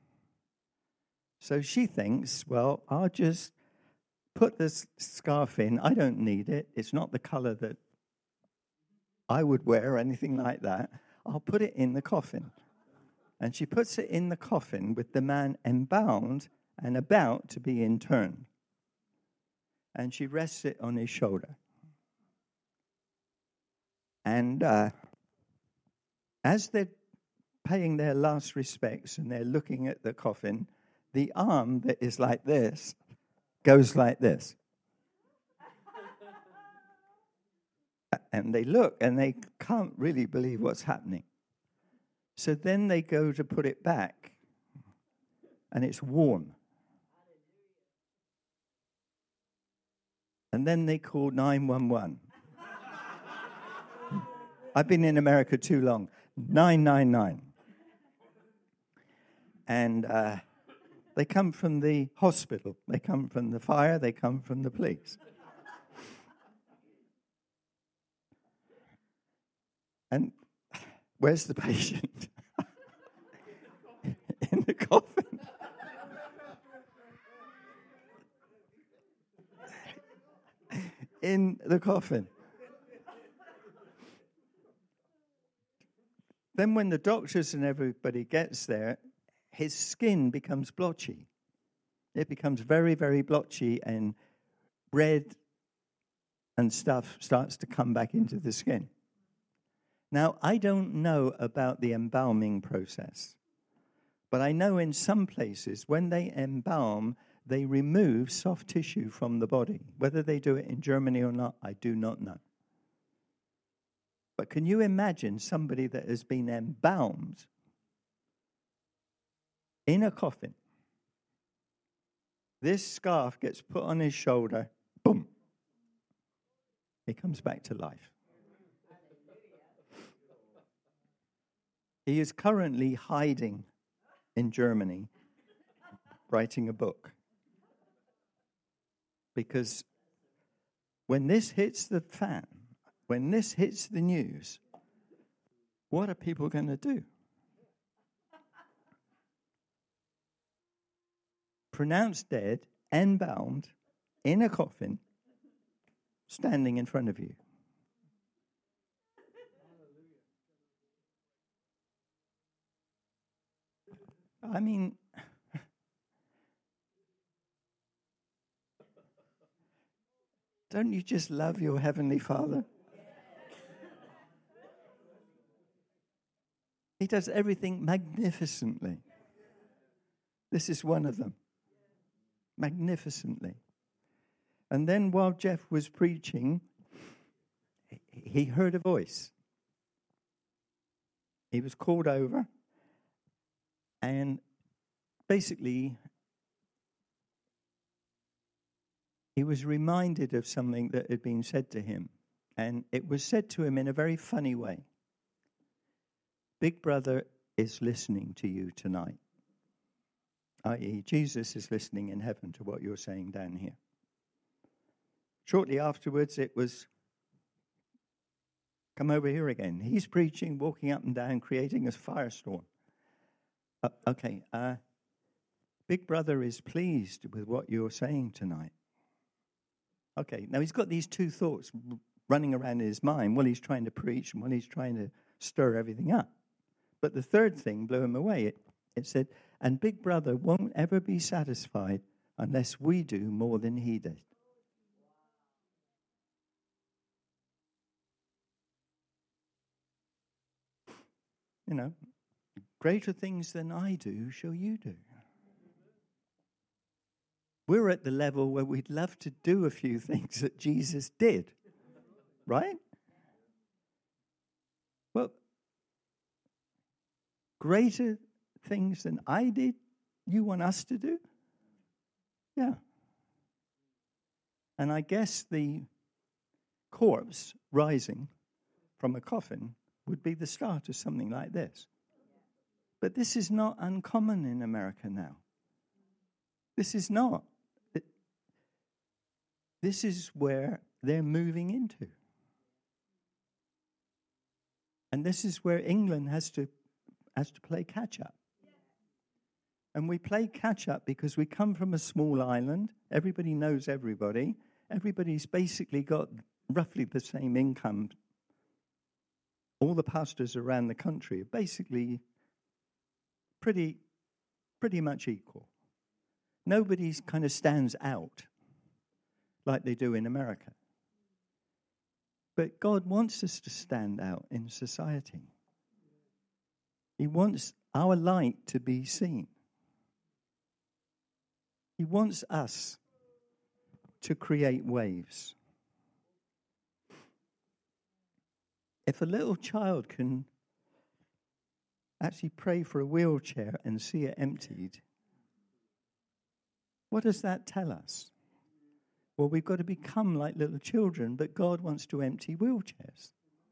So she thinks, well, I'll just put this scarf in. I don't need it. It's not the color that I would wear or anything like that. I'll put it in the coffin. And she puts it in the coffin with the man embalmed and about to be interned. And she rests it on his shoulder. And as they're paying their last respects and they're looking at the coffin, the arm that is like this goes like this. And they look and they can't really believe what's happening. So then they go to put it back, and it's warm. And then they call 911. I've been in America too long. 999. And they come from the hospital. They come from the fire. They come from the police. And where's the patient? In the coffin. In the coffin. Then when the doctors and everybody gets there, his skin becomes blotchy. It becomes very, very blotchy, and red and stuff starts to come back into the skin. Now, I don't know about the embalming process, but I know in some places when they embalm, they remove soft tissue from the body. Whether they do it in Germany or not, I do not know. But can you imagine somebody that has been embalmed in a coffin? This scarf gets put on his shoulder, boom. He comes back to life. He is currently hiding in Germany, writing a book. Because when this hits the fan, when this hits the news, what are people going to do? Pronounced dead, embalmed, in a coffin, standing in front of you. I mean, don't you just love your Heavenly Father? He does everything magnificently. This is one of them. Magnificently. And then while Jeff was preaching, he heard a voice. He was called over, and basically he was reminded of something that had been said to him. And it was said to him in a very funny way. Big Brother is listening to you tonight. I.e., Jesus is listening in heaven to what you're saying down here. Shortly afterwards, it was, come over here again. He's preaching, walking up and down, creating a firestorm. Big Brother is pleased with what you're saying tonight. Okay, now he's got these two thoughts running around in his mind while he's trying to preach and while he's trying to stir everything up. But the third thing blew him away. It said, and Big Brother won't ever be satisfied unless we do more than he did. greater things than I do shall you do. We're at the level where we'd love to do a few things that Jesus did, right? Well, greater things than I did, you want us to do? Yeah. And I guess the corpse rising from a coffin would be the start of something like this. But this is not uncommon in America now. This is not. This is where they're moving into. And this is where England has to play catch-up. And we play catch-up because we come from a small island. Everybody knows everybody. Everybody's basically got roughly the same income. All the pastors around the country are basically pretty much equal. Nobody kind of stands out like they do in America. But God wants us to stand out in society. He wants our light to be seen. He wants us to create waves. If a little child can actually pray for a wheelchair and see it emptied, what does that tell us? Well, we've got to become like little children, but God wants to empty wheelchairs.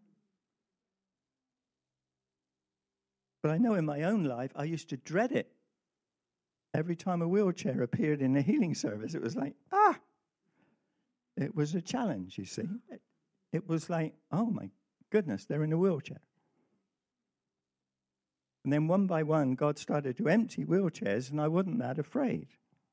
But I know in my own life, I used to dread it. Every time a wheelchair appeared in a healing service, it was like, It was a challenge, you see. It was like, oh my goodness, they're in a wheelchair. And then one by one, God started to empty wheelchairs, and I wasn't that afraid.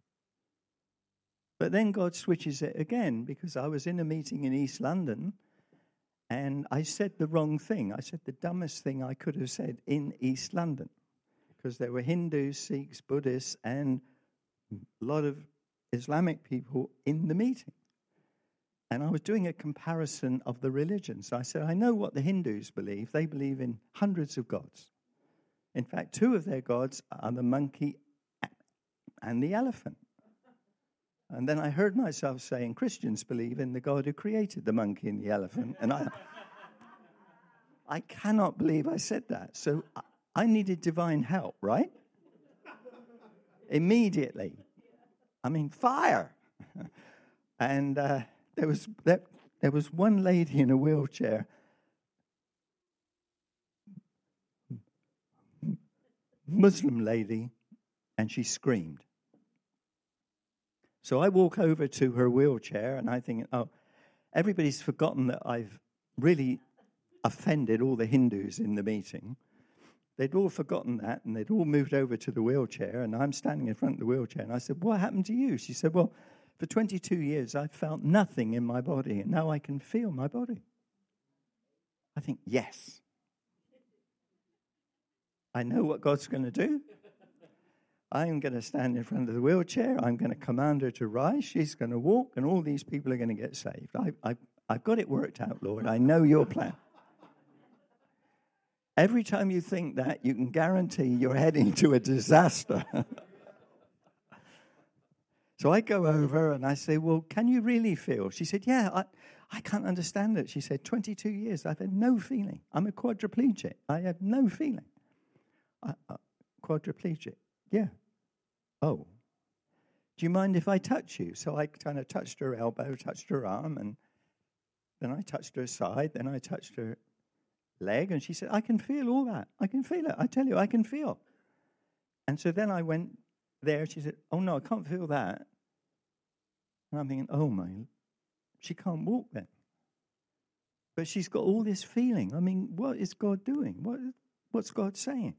But then God switches it again, because I was in a meeting in East London, and I said the wrong thing. I said the dumbest thing I could have said in East London, because there were Hindus, Sikhs, Buddhists, and a lot of Islamic people in the meeting. And I was doing a comparison of the religions. I said, I know what the Hindus believe. They believe in hundreds of gods. In fact, 2 of their gods are the monkey and the elephant. And then I heard myself saying, Christians believe in the God who created the monkey and the elephant. And I cannot believe I said that. So I needed divine help, right? Immediately. I mean, fire. And there was one lady in a wheelchair. Muslim lady, and she screamed. So I walk over to her wheelchair, and I think, everybody's forgotten that I've really offended all the Hindus in the meeting. They'd all forgotten that, and they'd all moved over to the wheelchair, and I'm standing in front of the wheelchair, and I said, what happened to you? She said, well, for 22 years, I felt nothing in my body, and now I can feel my body. I think, yes. I know what God's going to do. I'm going to stand in front of the wheelchair. I'm going to command her to rise. She's going to walk, and all these people are going to get saved. I've got it worked out, Lord. I know your plan. Every time you think that, you can guarantee you're heading to a disaster. So I go over and I say, well, can you really feel? She said, yeah, I can't understand it. She said, 22 years, I've had no feeling. I'm a quadriplegic. I had no feeling. Quadriplegic. Yeah. Oh. Do you mind if I touch you? So I kind of touched her elbow, touched her arm, and then I touched her side, then I touched her leg, and she said, I can feel all that. I can feel it. I tell you, I can feel. And so then I went there. She said, oh, no, I can't feel that. And I'm thinking, oh, my, she can't walk then. But she's got all this feeling. I mean, what is God doing? What's God saying?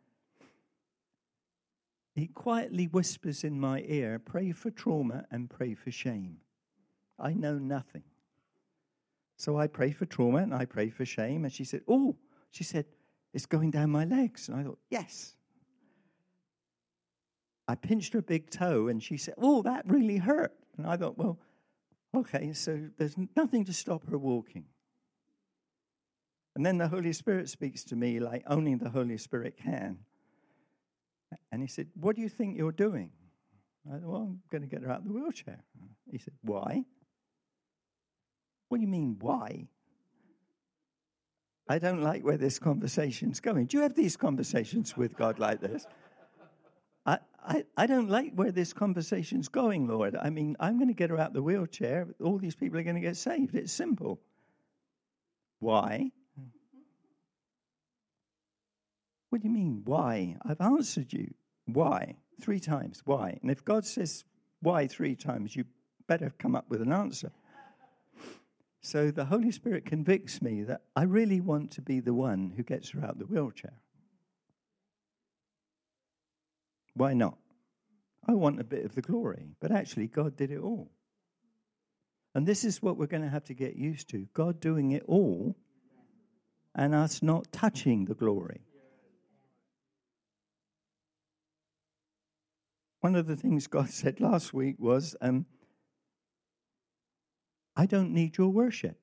He quietly whispers in my ear, pray for trauma and pray for shame. I know nothing. So I pray for trauma and I pray for shame. And she said, it's going down my legs. And I thought, yes. I pinched her big toe and she said, oh, that really hurt. And I thought, well, okay, so there's nothing to stop her walking. And then the Holy Spirit speaks to me like only the Holy Spirit can. And he said, what do you think you're doing? I said, well, I'm going to get her out of the wheelchair. He said, why? What do you mean, why? I don't like where this conversation's going. Do you have these conversations with God like this? I don't like where this conversation's going, Lord. I mean, I'm going to get her out of the wheelchair. All these people are going to get saved. It's simple. Why? What do you mean, why? I've answered you. Why? 3 times. Why? And if God says why 3 times, you better come up with an answer. So the Holy Spirit convicts me that I really want to be the one who gets her out of the wheelchair. Why not? I want a bit of the glory, but actually God did it all. And this is what we're going to have to get used to, God doing it all and us not touching the glory. One of the things God said last week was, I don't need your worship.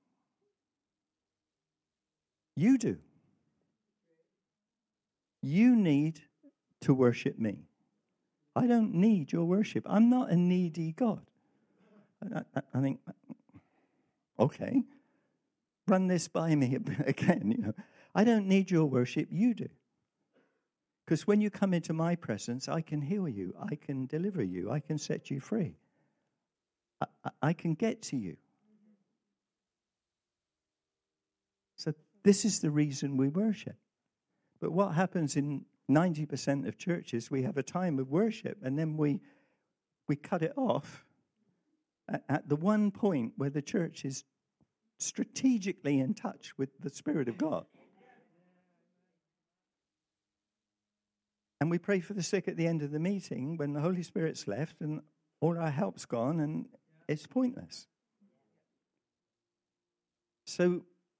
You do. You need to worship me. I don't need your worship. I'm not a needy God. I think, okay, run this by me again. I don't need your worship. You do. Because when you come into my presence, I can heal you. I can deliver you. I can set you free. I can get to you. So this is the reason we worship. But what happens in 90% of churches, we have a time of worship and then we cut it off at the one point where the church is strategically in touch with the Spirit of God. And we pray for the sick at the end of the meeting when the Holy Spirit's left and all our help's gone and it's pointless. So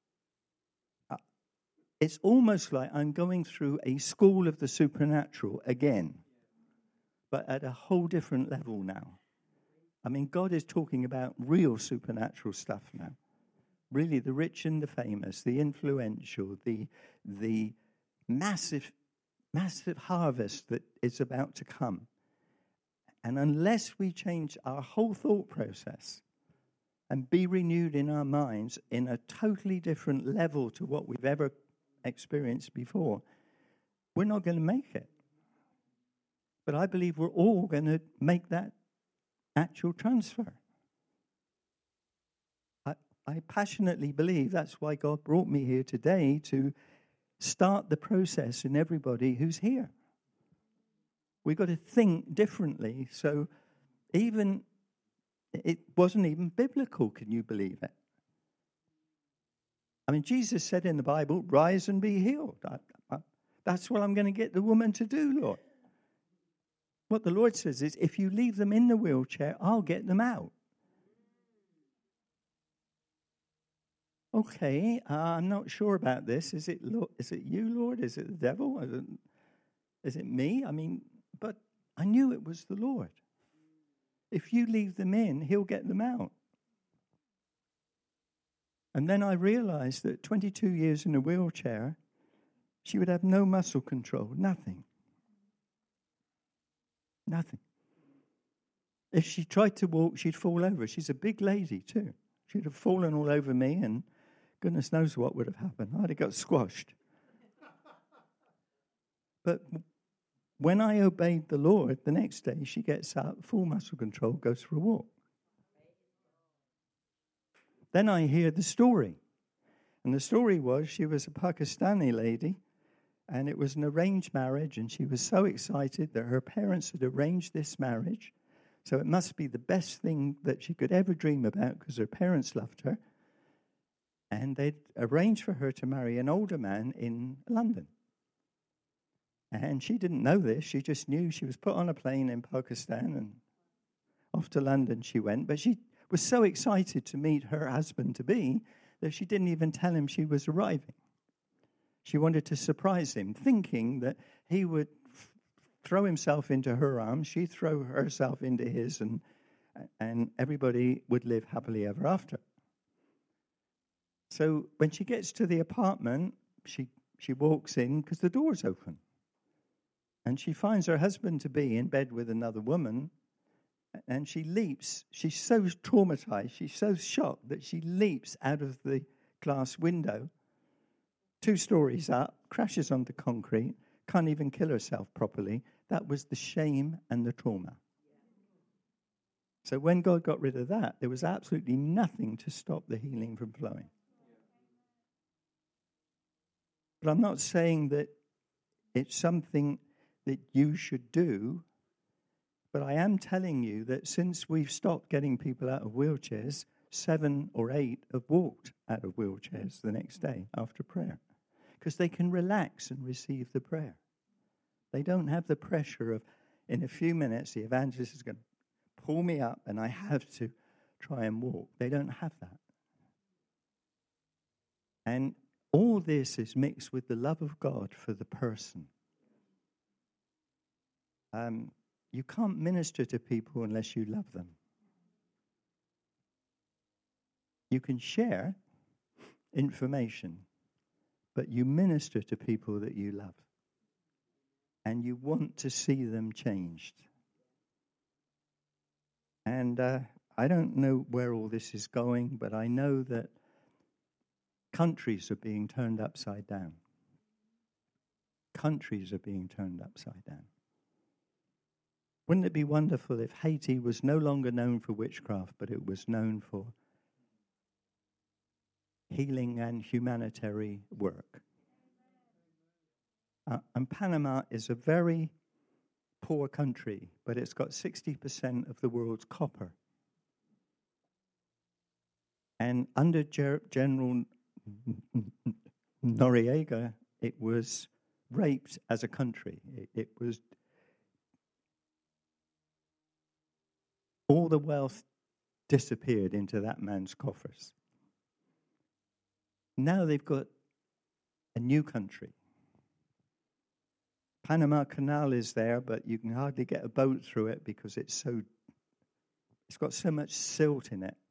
it's almost like I'm going through a school of the supernatural again, but at a whole different level now. I mean, God is talking about real supernatural stuff now. Really, the rich and the famous, the influential, the massive harvest that is about to come. And unless we change our whole thought process and be renewed in our minds in a totally different level to what we've ever experienced before, we're not going to make it. But I believe we're all going to make that actual transfer. I passionately believe that's why God brought me here today, to start the process in everybody who's here. We've got to think differently. So it wasn't even biblical, can you believe it? I mean, Jesus said in the Bible, rise and be healed. That's what I'm going to get the woman to do, Lord. What the Lord says is, if you leave them in the wheelchair, I'll get them out. Okay, I'm not sure about this. Is it you, Lord? Is it the devil? Is it me? I mean, but I knew it was the Lord. If you leave them in, he'll get them out. And then I realized that 22 years in a wheelchair, she would have no muscle control, nothing. Nothing. If she tried to walk, she'd fall over. She's a big lady too. She'd have fallen all over me, and goodness knows what would have happened. I'd have got squashed. But when I obeyed the Lord, the next day she gets up, full muscle control, goes for a walk. Then I hear the story. And the story was, she was a Pakistani lady, and it was an arranged marriage, and she was so excited that her parents had arranged this marriage. So it must be the best thing that she could ever dream about, because her parents loved her. And they'd arranged for her to marry an older man in London. And she didn't know this. She just knew she was put on a plane in Pakistan, and off to London she went. But she was so excited to meet her husband-to-be that she didn't even tell him she was arriving. She wanted to surprise him, thinking that he would throw himself into her arms, she'd throw herself into his, and everybody would live happily ever after. So when she gets to the apartment, she walks in because the door's open. And she finds her husband to be in bed with another woman. And she leaps. She's so traumatized. She's so shocked that she leaps out of the glass window, 2 stories up, crashes onto concrete, can't even kill herself properly. That was the shame and the trauma. So when God got rid of that, there was absolutely nothing to stop the healing from flowing. But I'm not saying that it's something that you should do, but I am telling you that since we've stopped getting people out of wheelchairs, 7 or 8 have walked out of wheelchairs the next day after prayer, because they can relax and receive the prayer. They don't have the pressure of, in a few minutes, the evangelist is going to pull me up and I have to try and walk. They don't have that. And all this is mixed with the love of God for the person. You can't minister to people unless you love them. You can share information, but you minister to people that you love. And you want to see them changed. And I don't know where all this is going, but I know that countries are being turned upside down. Countries are being turned upside down. Wouldn't it be wonderful if Haiti was no longer known for witchcraft, but it was known for healing and humanitarian work? And Panama is a very poor country, but it's got 60% of the world's copper. And under General Noriega, it was raped as a country. It was all the wealth disappeared into that man's coffers. Now they've got a new country. Panama Canal is there, but you can hardly get a boat through it because it's got so much silt in it.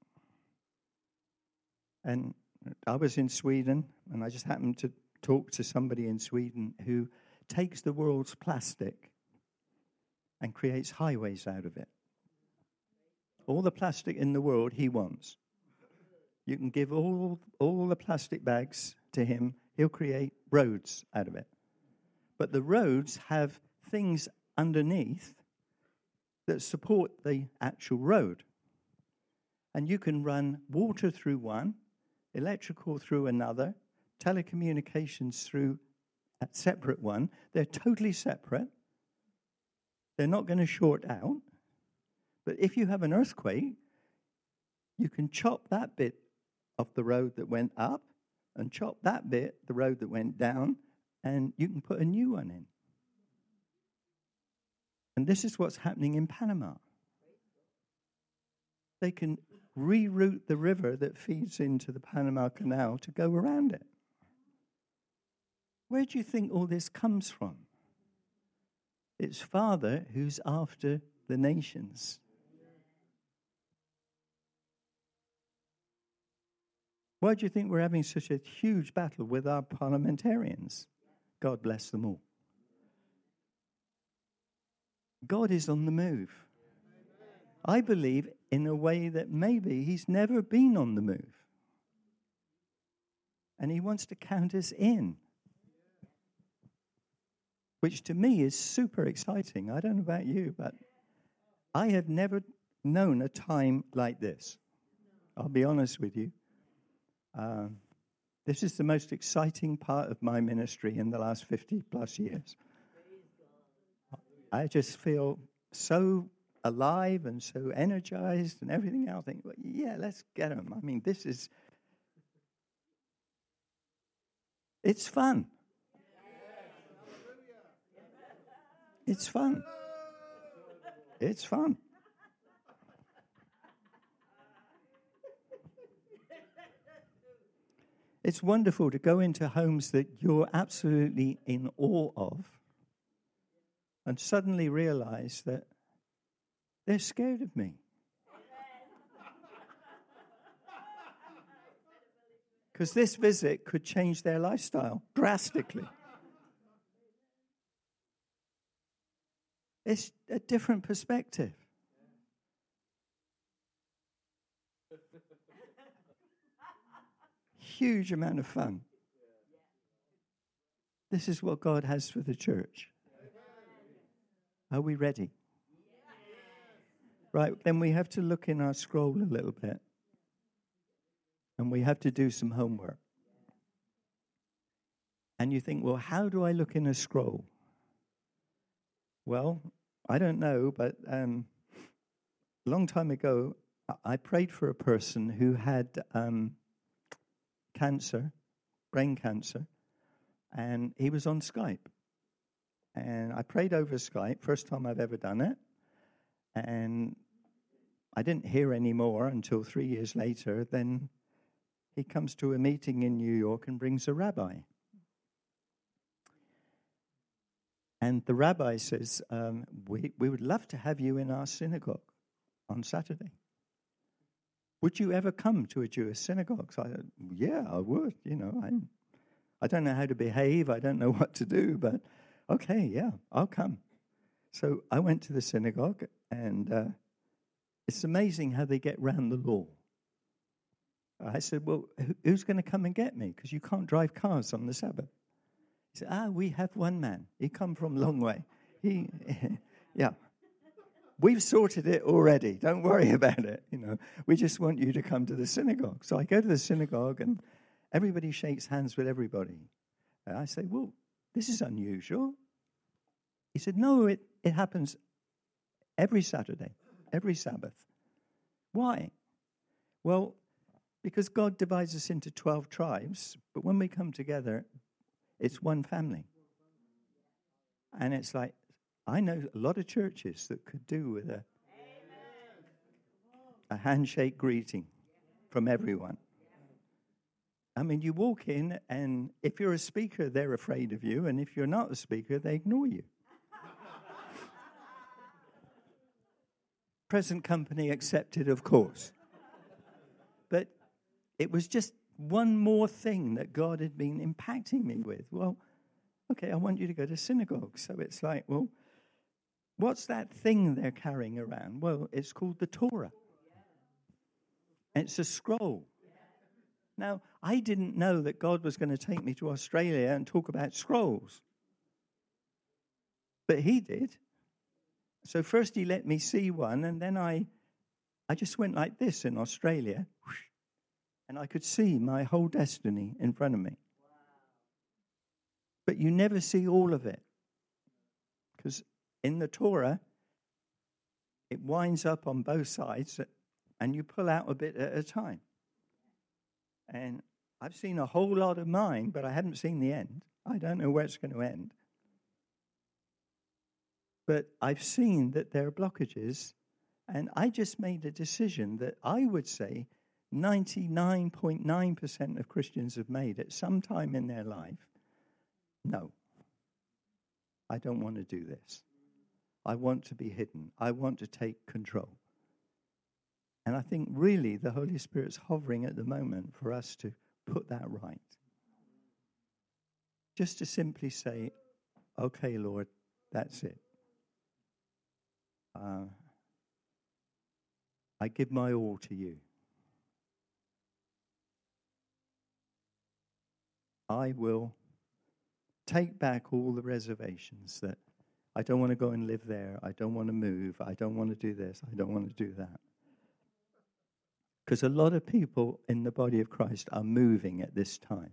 And I was in Sweden, and I just happened to talk to somebody in Sweden who takes the world's plastic and creates highways out of it. All the plastic in the world he wants. You can give all the plastic bags to him. He'll create roads out of it. But the roads have things underneath that support the actual road. And you can run water through one, electrical through another, telecommunications through a separate one. They're totally separate. They're not going to short out. But if you have an earthquake, you can chop that bit of the road that went up and chop that bit, the road that went down, and you can put a new one in. And this is what's happening in Panama. They can reroute the river that feeds into the Panama Canal to go around it. Where do you think all this comes from? It's Father who's after the nations. Why do you think we're having such a huge battle with our parliamentarians? God bless them all. God is on the move. I believe in a way that maybe he's never been on the move. And he wants to count us in. Which to me is super exciting. I don't know about you, but I have never known a time like this. I'll be honest with you. This is the most exciting part of my ministry in the last 50 plus years. I just feel so alive and so energized and everything else. I think, well, yeah, let's get them. I mean, it's fun. It's fun. It's fun. It's wonderful to go into homes that you're absolutely in awe of and suddenly realize that they're scared of me. Because this visit could change their lifestyle drastically. It's a different perspective. Huge amount of fun. This is what God has for the church. Are we ready? Right, then we have to look in our scroll a little bit. And we have to do some homework. And you think, well, how do I look in a scroll? Well, I don't know, but a long time ago, I prayed for a person who had cancer, brain cancer, and he was on Skype. And I prayed over Skype, first time I've ever done it. And I didn't hear any more until 3 years later. Then he comes to a meeting in New York and brings a rabbi. And the rabbi says, we would love to have you in our synagogue on Saturday. Would you ever come to a Jewish synagogue? So I said, yeah, I would. You know, I don't know how to behave. I don't know what to do, but okay, yeah, I'll come. So I went to the synagogue, and it's amazing how they get round the law. I said, well, who's going to come and get me? Because you can't drive cars on the Sabbath. He said, we have one man. He come from a long way. Yeah. We've sorted it already. Don't worry about it. You know, we just want you to come to the synagogue. So I go to the synagogue, and everybody shakes hands with everybody. And I say, well, this is unusual. He said, no, it happens every Saturday, every Sabbath. Why? Well, because God divides us into 12 tribes, but when we come together, it's one family. And it's like, I know a lot of churches that could do with a handshake greeting from everyone. I mean, you walk in, and if you're a speaker, they're afraid of you, and if you're not a speaker, they ignore you. Present company accepted, of course. But it was just one more thing that God had been impacting me with. Well, okay, I want you to go to synagogue. So it's like, well, what's that thing they're carrying around? Well, it's called the Torah. It's a scroll. Now, I didn't know that God was going to take me to Australia and talk about scrolls. But he did. So first he let me see one, and then I just went like this in Australia, and I could see my whole destiny in front of me. But you never see all of it. Because in the Torah, it winds up on both sides, and you pull out a bit at a time. And I've seen a whole lot of mine, but I haven't seen the end. I don't know where it's going to end. But I've seen that there are blockages, and I just made a decision that I would say 99.9% of Christians have made at some time in their life. No, I don't want to do this. I want to be hidden. I want to take control. And I think really the Holy Spirit's hovering at the moment for us to put that right. Just to simply say, okay, Lord, that's it. I give my all to you. I will take back all the reservations that I don't want to go and live there. I don't want to move. I don't want to do this. I don't want to do that. Because a lot of people in the body of Christ are moving at this time.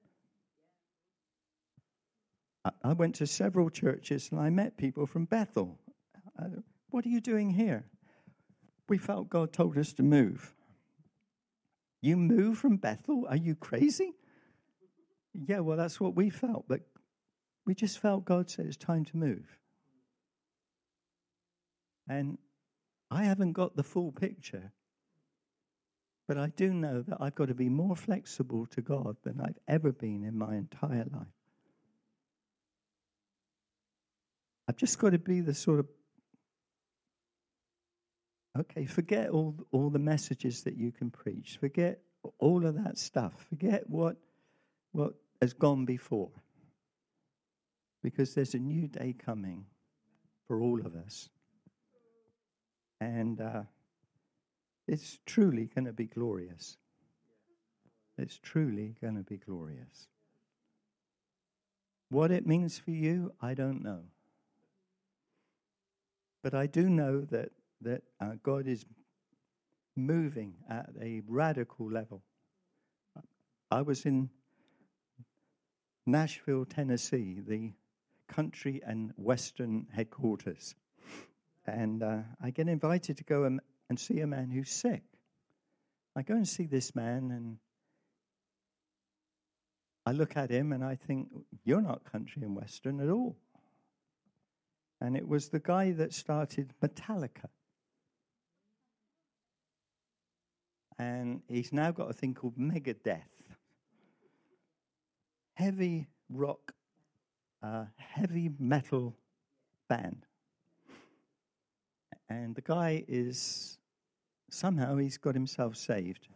I went to several churches and I met people from Bethel. What are you doing here? We felt God told us to move. You move from Bethel? Are you crazy? Yeah, well, that's what we felt. But we just felt God said it's time to move. And I haven't got the full picture. But I do know that I've got to be more flexible to God than I've ever been in my entire life. I've just got to be the sort of, okay, forget all the messages that you can preach. Forget all of that stuff. Forget what has gone before. Because there's a new day coming for all of us. And it's truly going to be glorious. It's truly going to be glorious. What it means for you, I don't know. But I do know that God is moving at a radical level. I was in Nashville, Tennessee, the country and western headquarters. And I get invited to go and see a man who's sick. I go and see this man, and I look at him and I think, you're not country and western at all. And it was the guy that started Metallica. And he's now got a thing called Megadeth. Heavy rock, heavy metal band. And the guy somehow he's got himself saved.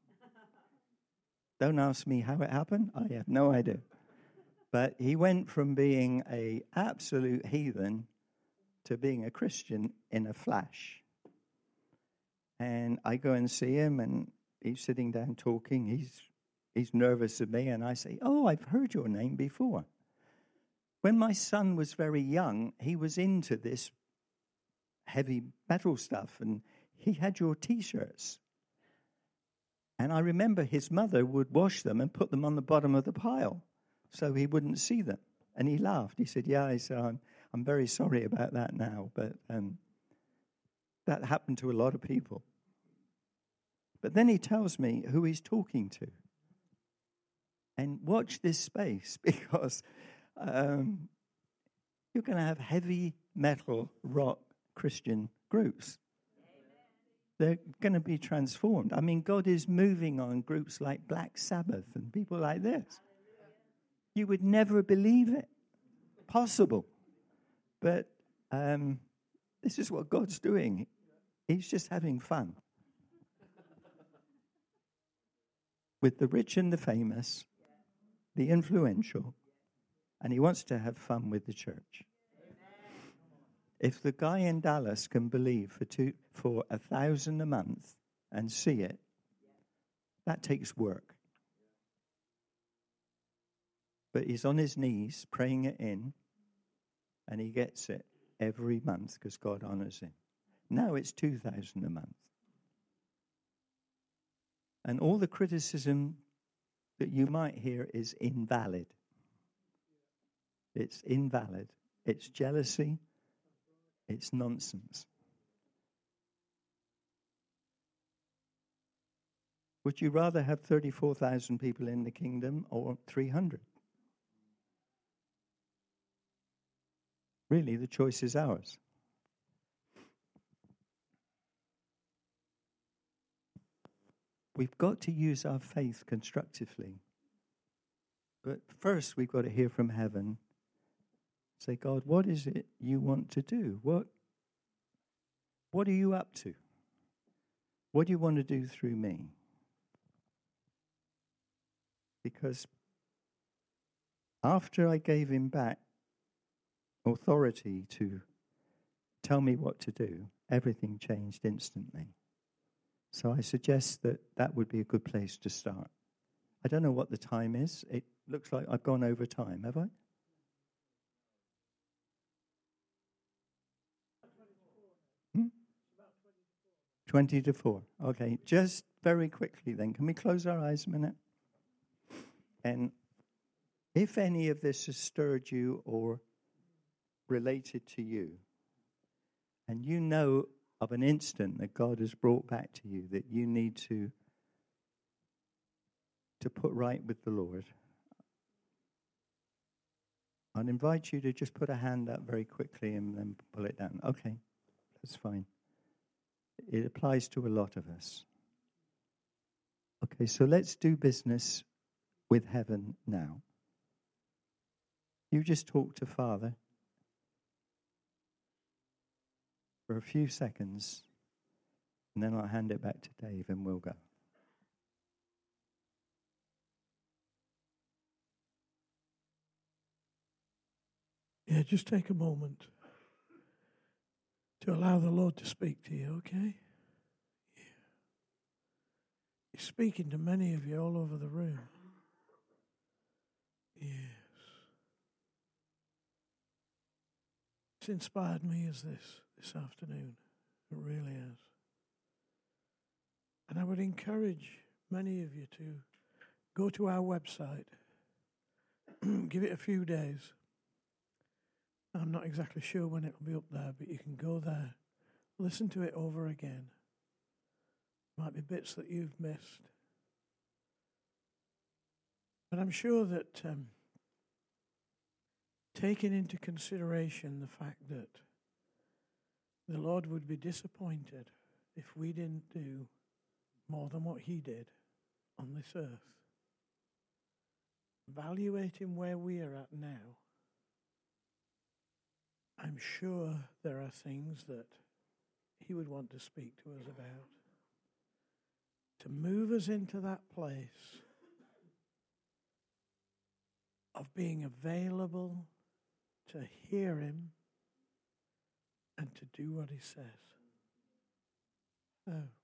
Don't ask me how it happened. I have no idea. But he went from being an absolute heathen to being a Christian in a flash. And I go and see him, and he's sitting down talking. He's nervous of me, and I say, oh, I've heard your name before. When my son was very young, he was into this heavy metal stuff, and he had your T-shirts. And I remember his mother would wash them and put them on the bottom of the pile so he wouldn't see them. And he laughed. He said, yeah, I'm very sorry about that now, but that happened to a lot of people. But then he tells me who he's talking to. And watch this space, because you're going to have heavy metal rock Christian groups. They're going to be transformed. I mean, God is moving on groups like Black Sabbath and people like this. You would never believe it possible. But this is what God's doing. He's just having fun. With the rich and the famous, the influential, and he wants to have fun with the church. If the guy in Dallas can believe for 1,000 a month and see it, that takes work. But he's on his knees praying it in, and he gets it every month because God honors him. Now it's 2,000 a month. And all the criticism that you might hear is invalid. It's invalid. It's jealousy. It's nonsense. Would you rather have 34,000 people in the kingdom or 300? Really, the choice is ours. We've got to use our faith constructively. But first, we've got to hear from heaven. Say, God, what is it you want to do? What are you up to? What do you want to do through me? Because after I gave him back authority to tell me what to do, everything changed instantly. So I suggest that would be a good place to start. I don't know what the time is. It looks like I've gone over time, have I? 20 to 4. Okay, just very quickly then. Can we close our eyes a minute? And if any of this has stirred you or related to you, and you know of an instant that God has brought back to you that you need to put right with the Lord, I'd invite you to just put a hand up very quickly and then pull it down. Okay, that's fine. It applies to a lot of us. Okay, so let's do business with heaven now. You just talk to Father for a few seconds, and then I'll hand it back to Dave and we'll go. Yeah, just take a moment to allow the Lord to speak to you, okay? Yeah. He's speaking to many of you all over the room. Yes. It's inspired me as this afternoon. It really has. And I would encourage many of you to go to our website, give it a few days. I'm not exactly sure when it will be up there, but you can go there, listen to it over again. Might be bits that you've missed. But I'm sure that taking into consideration the fact that the Lord would be disappointed if we didn't do more than what he did on this earth. Evaluating where we are at now, I'm sure there are things that he would want to speak to us about. To move us into that place of being available to hear him and to do what he says. Oh.